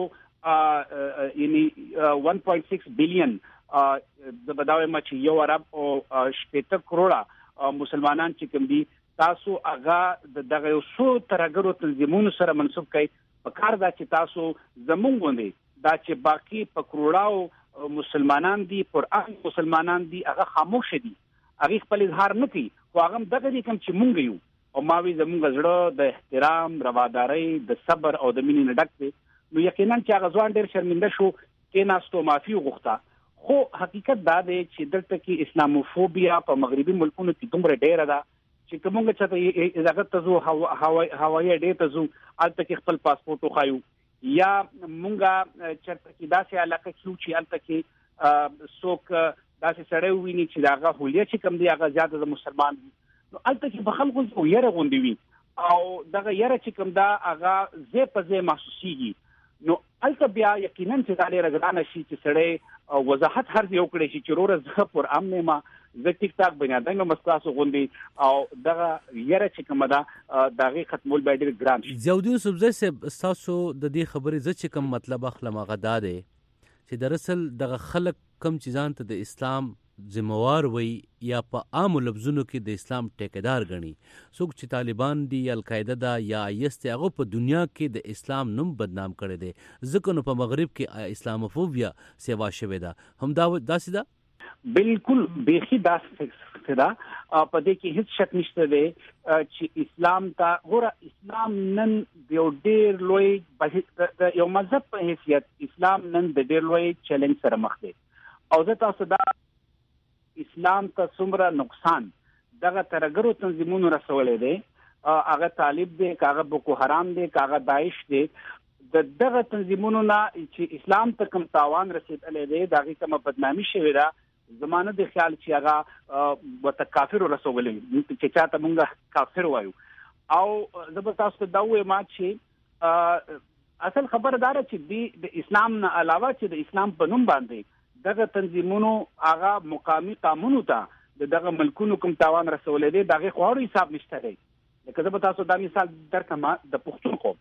S14: تاسو یعنی one point six بلین د بداوي مچ یو عرب او شپږ کروڑه مسلمانان چې کوم دي تاسو هغه دغه یو څو ترګرو تنظیمونو سره منسوب کړئ په کار دا چې تاسو زمونږ غوندي دا چې باقی په کروڑاو مسلمانان دي قرآن مسلمانان دي هغه خاموش دي هغه خپل اظهار نه کوي خو هغه دغه دي کوم چې مونږ یو او ماوي زمونږ زړه د احترام روادارۍ د صبر او د مینې نه ډک دي نو یقینا چې هغه ځوان ډېر شرمنده شو کې ناستو معافي وغوښته خو حقیقت دا دی چې دلته کې اسلاموفوبیا په مغربي ملکونو کې دومره ډېره ده چې کومه چې دغه تاسو هوایي هوایي ډېر تاسو الته کې خپل پاسپورت وخایو یا مونږه چرته کې داسې علاقه کیو چې الته کې څوک داسې سړی ویني چې داغه هولیا چې کم دی هغه زیاته د مسلمان نو الته کې په خلکو یو یره غونډي وي او دغه یره چې کم دا هغه زه په زه محسوسيږي نو الته بیا یقینا چې دا لري غدانه شي چې سړی وضاحت هر یو کړی شي چې روره زه پر امن ما زه ټیک ټاک بنیادنګ مستاسو غوندي او دغه یره چې کومه دا دغه ختمول به ډیر ګران شي.
S7: ضیاءالدین یوسفزی صاحب تاسو د دې خبرې ز چې کوم مطلب اخلم غدا دی چې در اصل دغه خلک کم چیزان ته د اسلام ذمہوار وي یا په عام لفظونو کې د اسلام ټیکدار غني څوک چې طالبان دي یا القاعده دا یا ایس ته هغه په دنیا کې د اسلام نوم بدنام کړي دي ځکه نو په مغرب کې اسلاموفوبیا سیوا شوه ده هم دا داسې ده
S14: بالکل بيخي داس فکر په دې کې هیڅ شک نشته دی چې اسلام ته غوړه اسلام نن یو ډېر لوی یو مذهب په حیثیت اسلام نن د ډېر لوی چیلنج سره مخ دی او زه تاسو دا اسلام ته څومره نقصان دغه ترګرو تنظیمونو رسولې دی هغه طالب دی هغه بوکو حرام دی هغه داعش دی د دغه تنظیمونو نه چې اسلام ته کوم تاوان رسیدلې دی دغه کومه بدنامي شوې ده زمانه د خیال چې هغه وته کافر رسولې چې چاته مونږه کافر وایو او زبر تاسو ته دا وې ما چې اصل خبردار چې د اسلام نه علاوه چې د اسلام په نوم باندې دغه تنظیمونو هغه مقامی قانونو ته دغه ملکونو کوم تاوان رسولې دي دغه خوارو حساب نشته دی لکه زبر تاسو دا مثال درکما د پښتون قوم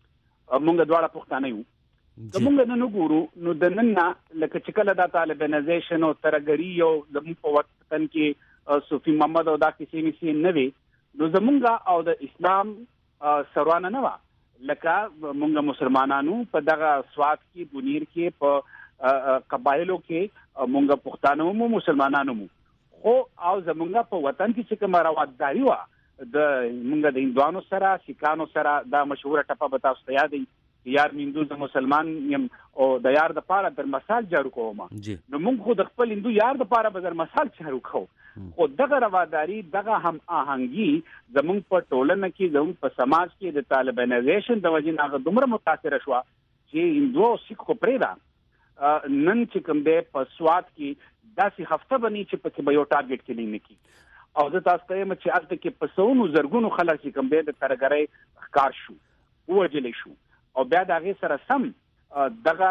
S14: مونږ دواړه پښتانه یو زمونږ نن وګورو نو د نن نه لکه چې کله د طالبانیزیشن او ترګری او زموږ په وطن کې صوفي محمد او دا کیسې نشي نه وي نو زمونږ او د اسلام سروانه نه و لکه مونږ مسلمانانو په دغه سواد کې بنیر کې په قبایلو کې مونږ پښتانه مو مسلمانانو مو خو او زمونږ په وطن کې چې کوم راوځداري و د مونږ د هندوانو سره سیکانو سره دا مشهور ټپه به تاسو ته یادې یار هندو د مسلمان یم او د یار د پاره در مثال جارو کوم نو موږ خو د خپل هندو یار د پاره به در مثال جارو کوو خو دغه رواداری دغه هم آهنګي زموږ په ټولنه کې زموږ په سماج کې د طالبانیزیشن د وجې نه دومره متاثر شو چې هندو او سیخ خو پرېدا نن چې کوم دی په سواد کې داسې هفته بنی چې په یو ټارګټ کې نه کی او زه تاسو ته یم چې الته کې په سونو زرګونو خلک چې کوم دی د ترګرۍ ښکار شو ووجلې شو او بیا د هغې سره سم دغه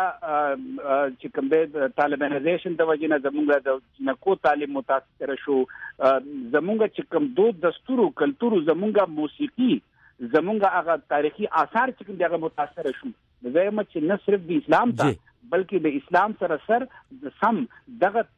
S14: چې کوم دی طالبانیزیشن د وجې نه زموږ د جنکو تعلیم متاثر شو زموږ چې کوم دود دستورو کلتورو زموږ موسیقي زموږ هغه تاریخي آثار چې کوم دی هغه متاثر شو زه یم چې نه صرف د اسلام ته بلکې د اسلام سره سر سم دغه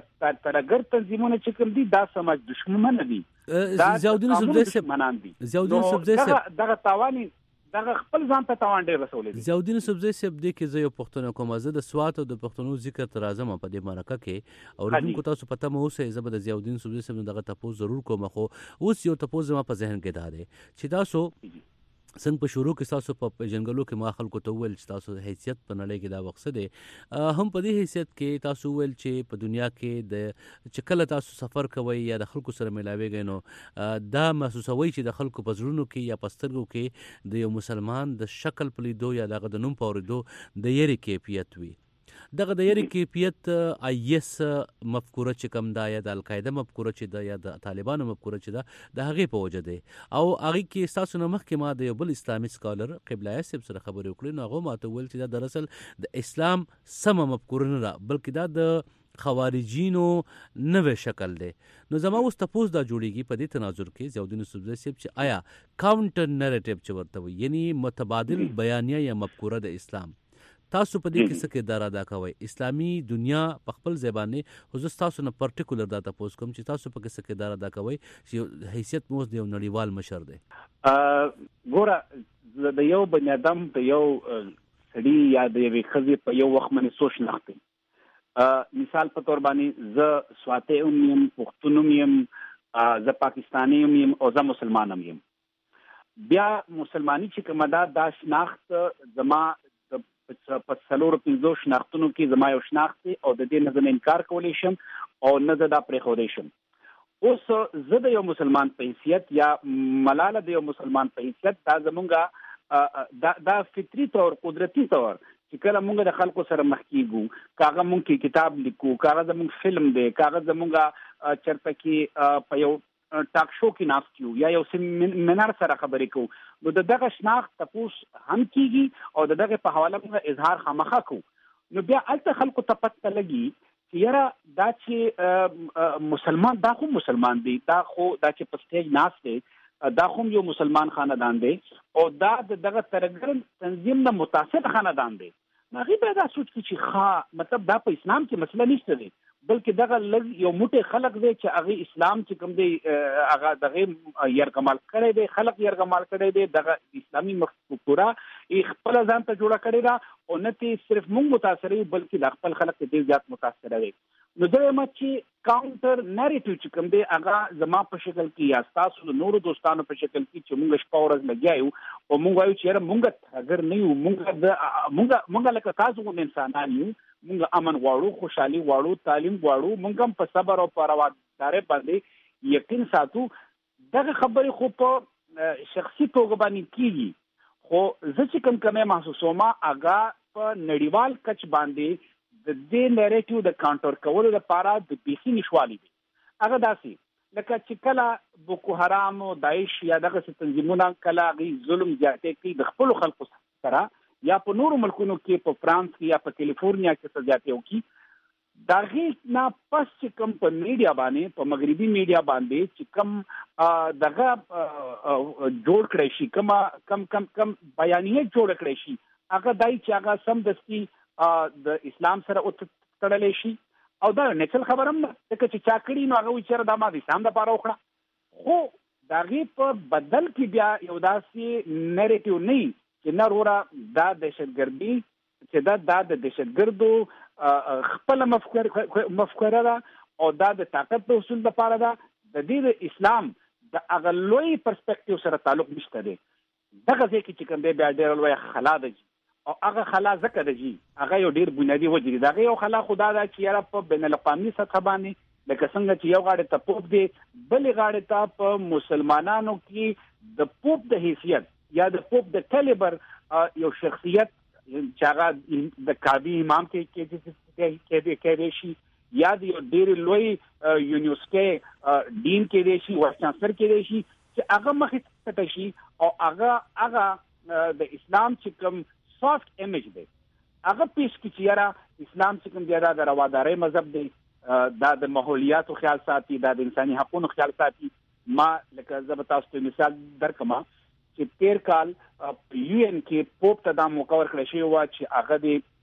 S14: ترګر تنظیمونه چې کوم دي دا سماج دشمنان دي
S7: زیاودین سبزی صاحب زیاودین سبزی صاحب
S14: دغه تاوانی دغه خپل ځان ته تاوان ډېر رسولې دي
S7: زیاودین سبزی صاحب دې کې زه یو پښتون کوم زه د سوات او د پښتنو ذکر تر اعظم په دې مرکه کې او رونکو تاسو پته مو اوسه زه د زیاودین سبزی صاحب دغه تاسو ضرور کوم خو اوس یو تاسو ما په ذهن کې دا دی چې تاسو څنګه په شروع کې تاسو په جنگلو کې ما خلکو ته ویل چې تاسو حیثیت په نړۍ کې دا مقصد دی هم په دې حیثیت کې تاسو ویل چې په دنیا کې د چکل تاسو سفر کوئ یا د خلکو سره ملاويږئ نو دا محسوسوي چې د خلکو په زړونو کې یا پسترګو کې د یو مسلمان د شکل په لیدو یا دغه د نوم په اوریدو د یری کیفیت وي دغه د یری کیفیت آی اس مفکوره چې کوم دا یا د القاعده مفکوره چې دا یا د طالبانو مفکوره چې دا د هغه په وجه دی او هغه کې تاسو نه مخکې ما د یو بل اسلامي سکالر قبله صاحب سره خبرې وکړې نو هغه ماته ویل چې دا دراصل د اسلام سم مفکوره نه بلکې دا د خوارجینو نوې شکل دی نو زما اوس تاسو دا جوړیږي په دې تناظر کې زیاودین سبزی صاحب چې آیا کاونټر نریټیو چې ورته وي یعنی متبادل بیانیه یا مفکوره د اسلام تاسو په دې کې څه کردار ادا کوئ اسلامي دنیا په خپل ځبانه خصوص تاسو نه پرټیکولر دا تاسو کوم چې تاسو په کې څه کردار ادا کوئ چې حیثیت مو د یو نړیوال مشر دی
S14: ګوره د یو بنی آدم د یو سړي یا د یوې ښځې په یو وخت باندې سوچ نه کوي مثال په تور باندې زه سواته یم پښتون یم زه پاکستاني یم او زه مسلمان یم بیا مسلمانی چې کومه دا د شناخت زما په څلور پنځو شناختونو کې زما یو شناخت او د دې نه زه انکار کولی شم او نه زه دا پرېښودی شم اوس زه د یو مسلمان په حیثیت یا ملاله د یو مسلمان په حیثیت دا زمونږ دا دا فطري طور قدرتي طور چې کله مونږ د خلکو سره مخ کیږو کاغه مونږ کې کتاب لیکو کاغه زمونږ فلم دی کاغه زمونږ چرته کې په یو ټاک شو کې ناست یو یا یو سیمینار سره خبرې کوو نو دغه شناخت تاسو هم کیږي او دغه په حواله موږ اظهار خامخا کوو نو بیا الته خلکو ته پته لګي چې یاره دا چې مسلمان دا خو مسلمان دی دا خو دا چې په سټیج ناست دی دا خو یو مسلمان خاندان دی او دا دغه ترګر تنظیم نه متأثر خاندان دی هغه به دا سوچ کی چې ښه مطلب دا په اسلام کې مسله نشته دی بلکې دغه لږ یو موټی خلک دی چې هغه اسلام چې کوم دی هغه دغه یرغمال کړی دی خلک یرغمال کړی دی دغه اسلامي مفکوره خپل ځان ته جوړه کړی دا او نه تی صرف موږ متاثر یو بلکې د خپل خلک ته زیات متاثر دی نو درېیم چې کاونټر نریټیو چې کوم دی هغه زما په شکل کې یا تاسو د نورو دوستانو په شکل کې چې موږ شپه ورځ لګیا یو او موږ وایو چې موږ اگر نه یو موږ د موږ موږ لکه تاسو کوم انسانان یو موږ امن غواړو خوشحالي غواړو تعلیم غواړو موږ هم په صبر او په روادارۍ باندې یقین ساتو دغه خبرې خو په شخصي توګه باندې کیږي خو زه چې کوم کمه محسوسوم هغه په نړیوال کچ باندې د دې نریټیو د کاونټر کولو لپاره د بیخي نشوالي دي هغه داسې لکه چې کله بوکو حرام او داعش یا دغه تنظیمونه کله غي ظلم زیاتې کوي د خپل خلکو سره یا په نورو ملکونو کې په فرانس کې یا په کیلیفورنیا کې څه زیاتې وکړي دغه نه پس چې کوم په میډیا باندې په مغربي میډیا باندې چې کوم دغه جوړ کړی شي کوم کم کم کم بیانیه جوړ کړی شي هغه دای چې هغه سم دستي د اسلام سره او تړلې شي او دا نېڅل خبرم نه چې چا کړی نو هغه وچره د ما د اسلام د پاره وکړه خو دغه په بدل کې بیا یو داسې نریټیو نه چې نه وروره دا دهشتګردي چې دا د دهشتګردو خپل مفکوره ده او دا د طاقت د اصول لپاره ده د دې د اسلام د اغلوی پرسپیکټیو سره تعلق نشته دی دغه ځکه چې کوم دی بیا ډېر لوی خلا ده او هغه خلا زکه د جی هغه یو ډیر بنیادی وجه دی دغه یو خلا خدا دا چې یاره په بین الاقوامي سطح باندې لکه څنګه چې یو غاړه ته پوپ دی بل غاړه ته په مسلمانانو کې د پوپ د حیثیت یا د پوپ د کلیبر یو شخصیت چې هغه د کعبه امام کې کې کې کې شي یا د یو ډیر لوی یونیورسيټي دین کې دی شي وایس چانسلر کې دی شي چې هغه مخې ته شي او هغه هغه د اسلام چې کوم سافت ایمیج دی هغه پیش کی چې یاره اسلام چې کوم دی دا د روادارۍ مذهب دی دا د ماحولیاتو خیال ساتي دا د انساني حقوقو خیال ساتي ما لکه زه به تاسو ته مثال درکم چې تیر کال یو ان کې پوپ ته دا موقع ورکړل شوی و چې هغه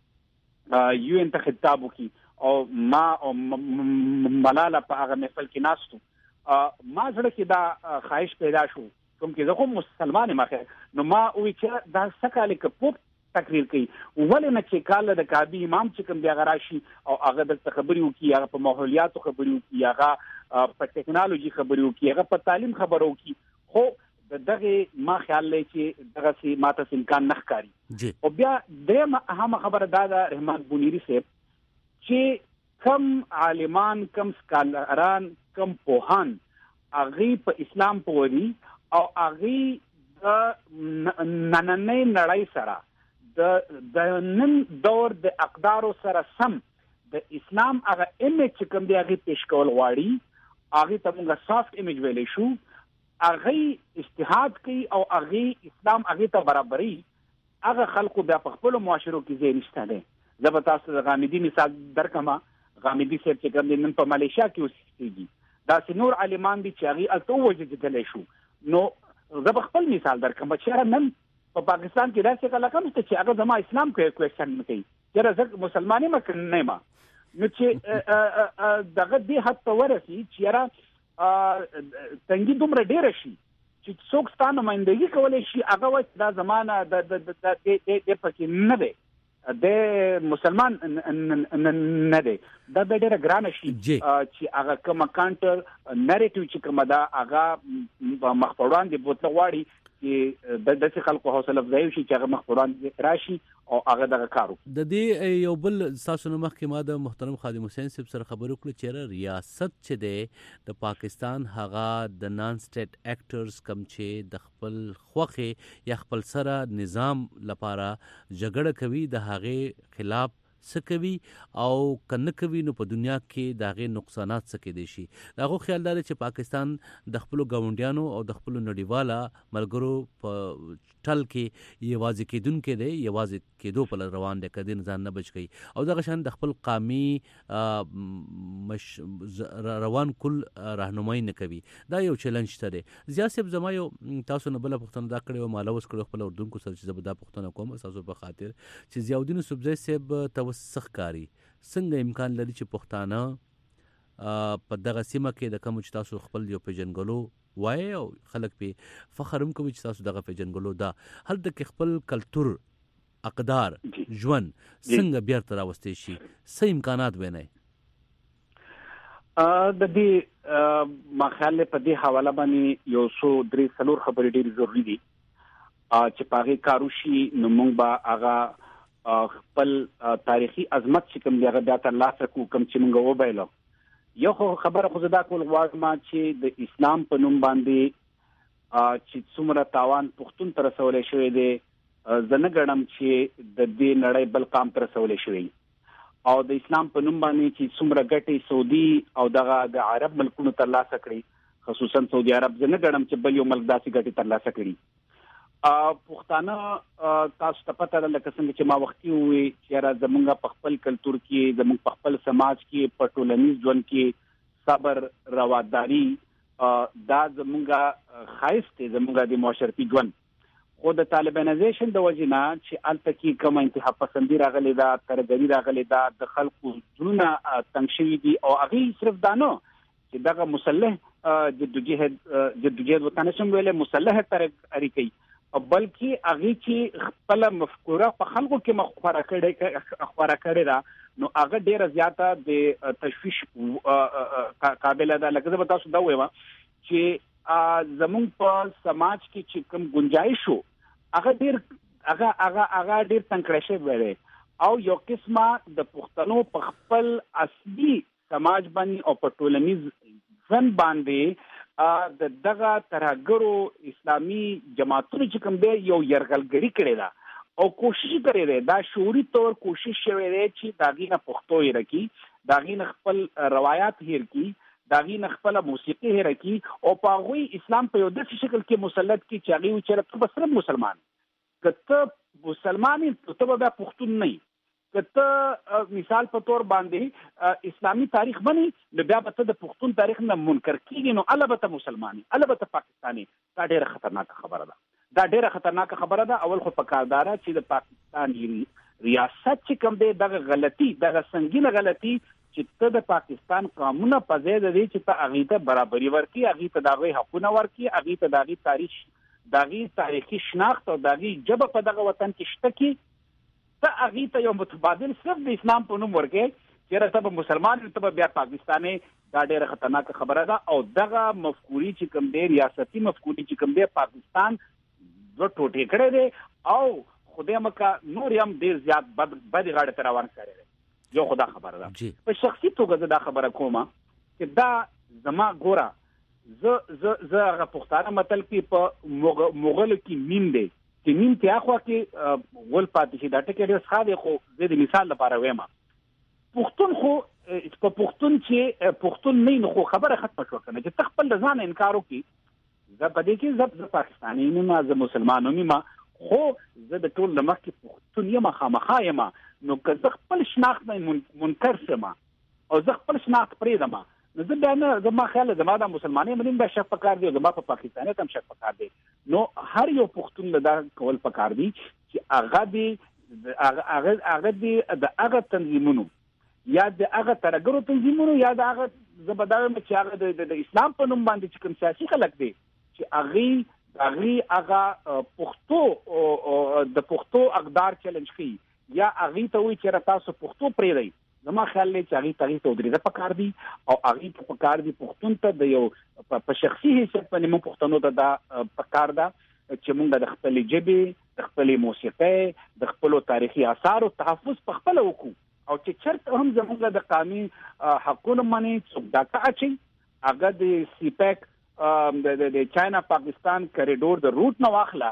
S14: د یو ان ته خطاب وکړي او ما او ملاله په هغه محفل کې ناستو ما زړه کې دا خواهش پیدا شو کوم کې زه خو مسلمان یم نو ما وی چې دا سکاله کې پوپ تقریر کوي ولې نه چې کال د کعبه امام چې کوم دی هغه راشي او هغه د خبري وکي هغه په ماحولیاتو خبري وکي هغه په ټیکنالوژي خبري وکي هغه په تعلیم خبرو وکي خو دغه ما خیال لري چې دغه سي ماته امکان نه ښکاري او بیا درېم اهم خبره دا ده رحمان بونیری صاحب چې کم عالمان کم سکالران کم پوهان هغه په اسلام پوری او هغه د نننۍ نړۍ سره د د نن دور د اقدارو سره سم د اسلام هغه ایمیج چې کوم دی هغه پیش کول غواړي هغه ته موږ سافت ایمیج ویلې شو هغه اجتهاد کوي او هغه اسلام هغه ته برابرۍ هغه خلکو بیا په خپل معاشرو کې ځای نشته دی زه به تاسو د غامدي مثال درکما غامدي صاحب چې کوم دی نن په مالیشیا کې اوسېږي دا سنور عالمان دي چې هغه الته وجدل شو نو زه به خپل مثال درکم چې نن په پاکستان کې داسې کله کوم چې هغه زما اسلام کې کوېشن کوي چې زه مسلمانې مکه نه ما نو چې دغه دې حد ته ورسي چې یاره تنګي دومره ډېره شي چې څوک ستا نمایندګي کولی شي هغه وایي دا زمانه د د پکې نه دی د مسلمان نه دی دا به ډېره ګرانه شي چې هغه کومه کانټر نریټیو چې کومه ده هغه مخ په وړاندې بوتله غواړي چې د داسې خلکو حوصله افزایي شي چې هغه مخ په وړاندې راشي او هغه دغه کار وکړي
S7: د دې یو بل ستاسو نه مخکې ما د محترم خادم حسین صاحب سره خبرې وکړې چې ریاست چې دی د پاکستان هغه د نان سټیټ اکټرز کم چې د خپل خوښې یا خپل سره نظام لپاره جګړه کوي د هغې خلاف سکوي او کنه کوي نو په دنیا کې داغه نقصانات سکه دي شي داغه خیال لري چې پاکستان د خپل گاونډیانو او د خپل نړیواله ملګرو په ټل کې یوازې کېدون کې دی یوازې کېدو په روان دي کدي ځان نه بچ کی او دغه شان د خپل قامي مش روان کل راهنمایي نه کوي دا یو چیلنج ته دی زیاسب زما یو تاسو نه بل پښتون دا کړو مالوس کړو خپل اردن کو سره چې زبدا پښتون کوم اساسو په خاطر چې ضیاءالدین سبزی صاحب توسخ کاری څنګه امکان لري چې پښتانه په دغه سیمه کې د کوم چې تاسو خپل یو پیجنګلو وای او خلک په فخرم کوي چې تاسو دغه پیجنګلو دا هل د خپل کلچر اقدار ژوند څنګه بیرته راوستي شي څه امکانات ونه
S14: د دې ما خیال په دې حواله باندې یو څو درې څلور خبرې ډېرې ضروري دي چې په هغه کاروشي نو موږ به هغه خپل تاریخي عظمت چې کوم دی هغه بیا ترلاسه کوو کوم چې موږ وبایلو. یو خبره خو زه دا کول غواړم چې د اسلام په نوم باندې چې څومره تاوان پښتون ته رسولی شوی دی زه نه ګڼم چې د دې نړۍ بل قام ته رسولی شوی او د اسلام په نوم باندې چې څومره ګټې سعودي او دغه د عرب ملکونو ترلاسه کړي خصوصا سعودي عرب زه نه ګڼم چې بل یو ملک داسې ګټې ترلاسه کړي. پښتانه تاسو ته پته ده لکه څنګه چې ما وختي وویل چې یاره زمونږ په خپل کلتور کې زمونږ په خپل سماج کې په ټولنیز ژوند کې صبر رواداري دا زمونږ ښایست دی زمونږ د معاشرتي ژوند. خو د طالبانیزیشن د وجې نه چې هلته کې کومه انتها پسندي راغلې ده ترهګري راغلې ده د خلکو زړونه تنګ شوي دي او هغې صرف دا نه چې دغه مسلح جدوجهد جدوجهد ورته نشم ویلی مسلح ترهګري کوي بلکې هغې چې خپله مفکوره په خلکو کې مخوره کړې خپره کړې ده نو هغه ډېره زیاته د تشویش قابله ده. لکه زه به تاسو دا ووایم چې زمونږ په سماج کې چې کوم گنجایش شو هغه ډېر هغه هغه هغه ډېر تنګ کړی شوی دی او یو قسمه د پښتنو په خپل اصلي سماج باندې او په ټولنیز ژوند باندې د دغه ترهګرو اسلامي جماعتونو چې کوم دی یو یرغلګري کړې ده او کوشش کړی دی دا شعوري طور کوشش شوی دی چې د هغې نه پښتو هېره کړي د هغې نه خپل روایات هېر کړي د هغې نه خپله موسیقي هېره کړي او په هغوی اسلام په یو داسې شکل کې مسلط کړي چې هغې وایي چې ته به صرف مسلمان که ته مسلمان یې ته به بیا پښتون نه یې که ته مثال په طور باندې اسلامي تاریخ بني نو بیا به ته د پښتون تاریخ نه منکر کېږي نو هله به ته مسلمان یې هله به ته پاکستاني. دا ډېره خطرناکه خبره ده دا ډېره خطرناکه خبره ده. اول خو پکار ده چې د پاکستان ریاست چې کوم دی دغه غلطي دغه سنګینه غلطي چې ته د پاکستان قانونه په ځای د دې چې ته هغې ته برابري ورکړي هغې ته د هغوی حقونه ورکړي هغې ته د هغې تاریخ د هغې تاریخي شناخت او د هغې ژبه په دغه وطن کې شته کړي ته هغې ته یو متبادل صرف د اسلام په نوم ورکړې چېرې ته به مسلمان ته به بیا پاکستاني. دا ډېره خطرناکه خبره ده او دغه مفکوري چې کوم دی ریاستي مفکوري چې کوم دی پاکستان دوه ټوټې کړی دی او خدای مکه نور هم ډېر زیات بد بدې غاړې ته روان کړی دی. یو خو دا خبره ده. په شخصي توګه زه دا خبره کوم چې دا زما ګوره زه زه زه هغه پښتانه متل کې په مغلو کې میم دی چې میم کې اخوا کې غول پاتې شي دا ټکي ډېر ښه دی خو زه د مثال لپاره وایم پښتون خو په پښتون چې پښتون نه نو خو خبره ختمه شوه که نه چې ته خپل د ځانه انکار وکړي زه په دې کې زه زه پاکستاني یم زه مسلمان یم خو زه د ټول نه مخکې پښتون یم خامخا یم نو که زه خپل شناخت نه منکر شم او زه خپل شناخت پرېږدم نو زه بیا نه زما خیال زما د مسلمانۍ باندې بیا شک پکار دی او زما په پاکستانیت هم شک پکار دی. نو هر یو پښتون له دا کول پکار دی چې هغه دی هغه هغه دی د هغه تنظیمونو یا د هغه ترهګرو تنظیمونو یا د هغه زه به دا وایم چې هغه د اسلام په نوم باندې چې کوم سیاسي خلک دی چې هغې هغې هغه پښتو د پښتو اقدار چلنج کوي یا هغې ته وایي چې تاسو پښتو پرېږدئ زما خیال دی چې هغې ته هغې ته ودرېده پکار دي او هغې ته پکار دي پښتون ته د یو په شخصي حیثیت باندې موږ پښتنو ته دا پکار ده چې موږ د خپلې ژبې د خپلې موسیقۍ د خپلو تاریخي اثارو تحفظ پخپله وکړو او چې چېرته هم زموږ د قانوني حقونو باندې څوک ډاکه اچوي هغه د سی پیک د چاینا پاکستان کریډور د روټ نه واخله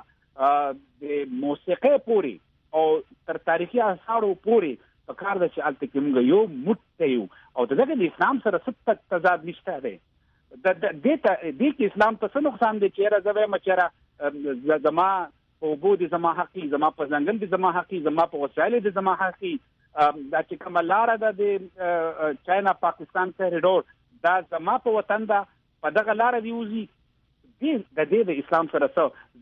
S14: د موسیقۍ پورې او تر تاریخي اثارو پورې په کار ده چې هلته کې موږ یو موټ ته یو او د دغه د اسلام سره څه تضاد نشته دی. دې ته دې کې اسلام ته څه نقصان دی چې یاره زه وایم چې یاره زما په اوبو دي زما حق دي زما په ځنګل دي زما حق دي زما په وسایلو دي زما حق دي دا چې کومه لاره ده د چاینا پاکستان کریډور دا زما په وطن ده په دغه لاره دې وځي د دې د اسلام سره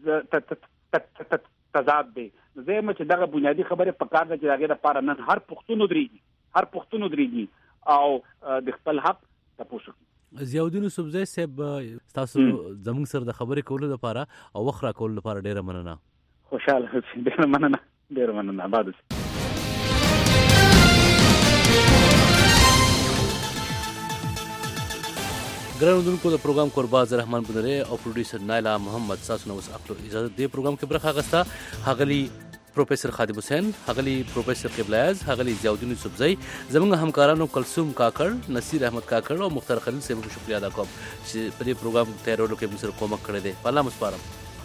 S14: څه تضاد دی. زه یم چې دغه بنیادي خبرې په کار ده چې د هغې دپاره نن هر پښتون ودرېږي هر پښتون ودرېږي او د خپل حق تپوس وکړي.
S7: ضیاءالدین یوسفزی صاحب ستاسو زموږ سره د خبرې کولو لپاره او وخت راکولو لپاره ډېره مننه.
S14: خوشحاله ډېره مننه ډېره مننه آباد اوسئ.
S7: ګرانو دونکو د پروګرام قرباز رحمان بنره او پروډوسر نایلا محمد ساسو نو اخلو اجازه دی پروګرام کې برخه غستا هغلی پروفیسور خادم حسین، هغلی پروفیسور قبلیاز، هغلی ضیاءالدین یوسفزئی، زموږ همکارانو کلثوم کاکړ، نصیر احمد کاکړ او مختار خلیل صاحب کو شکریہ ادا کوم چې په دې پروګرام تیارولو کې موږ سره کومک کړی دی. الله مسپارم.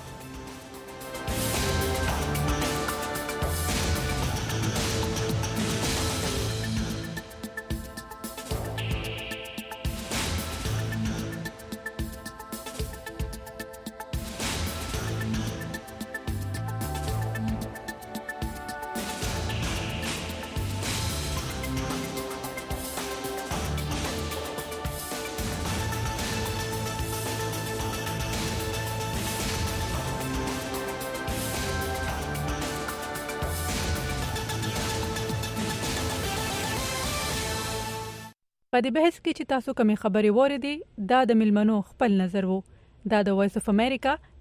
S15: په دې بحث کې چې تاسو کومې خبرې واردې دا د ملمنو خپل نظر وو. دا د وایس اف امریکا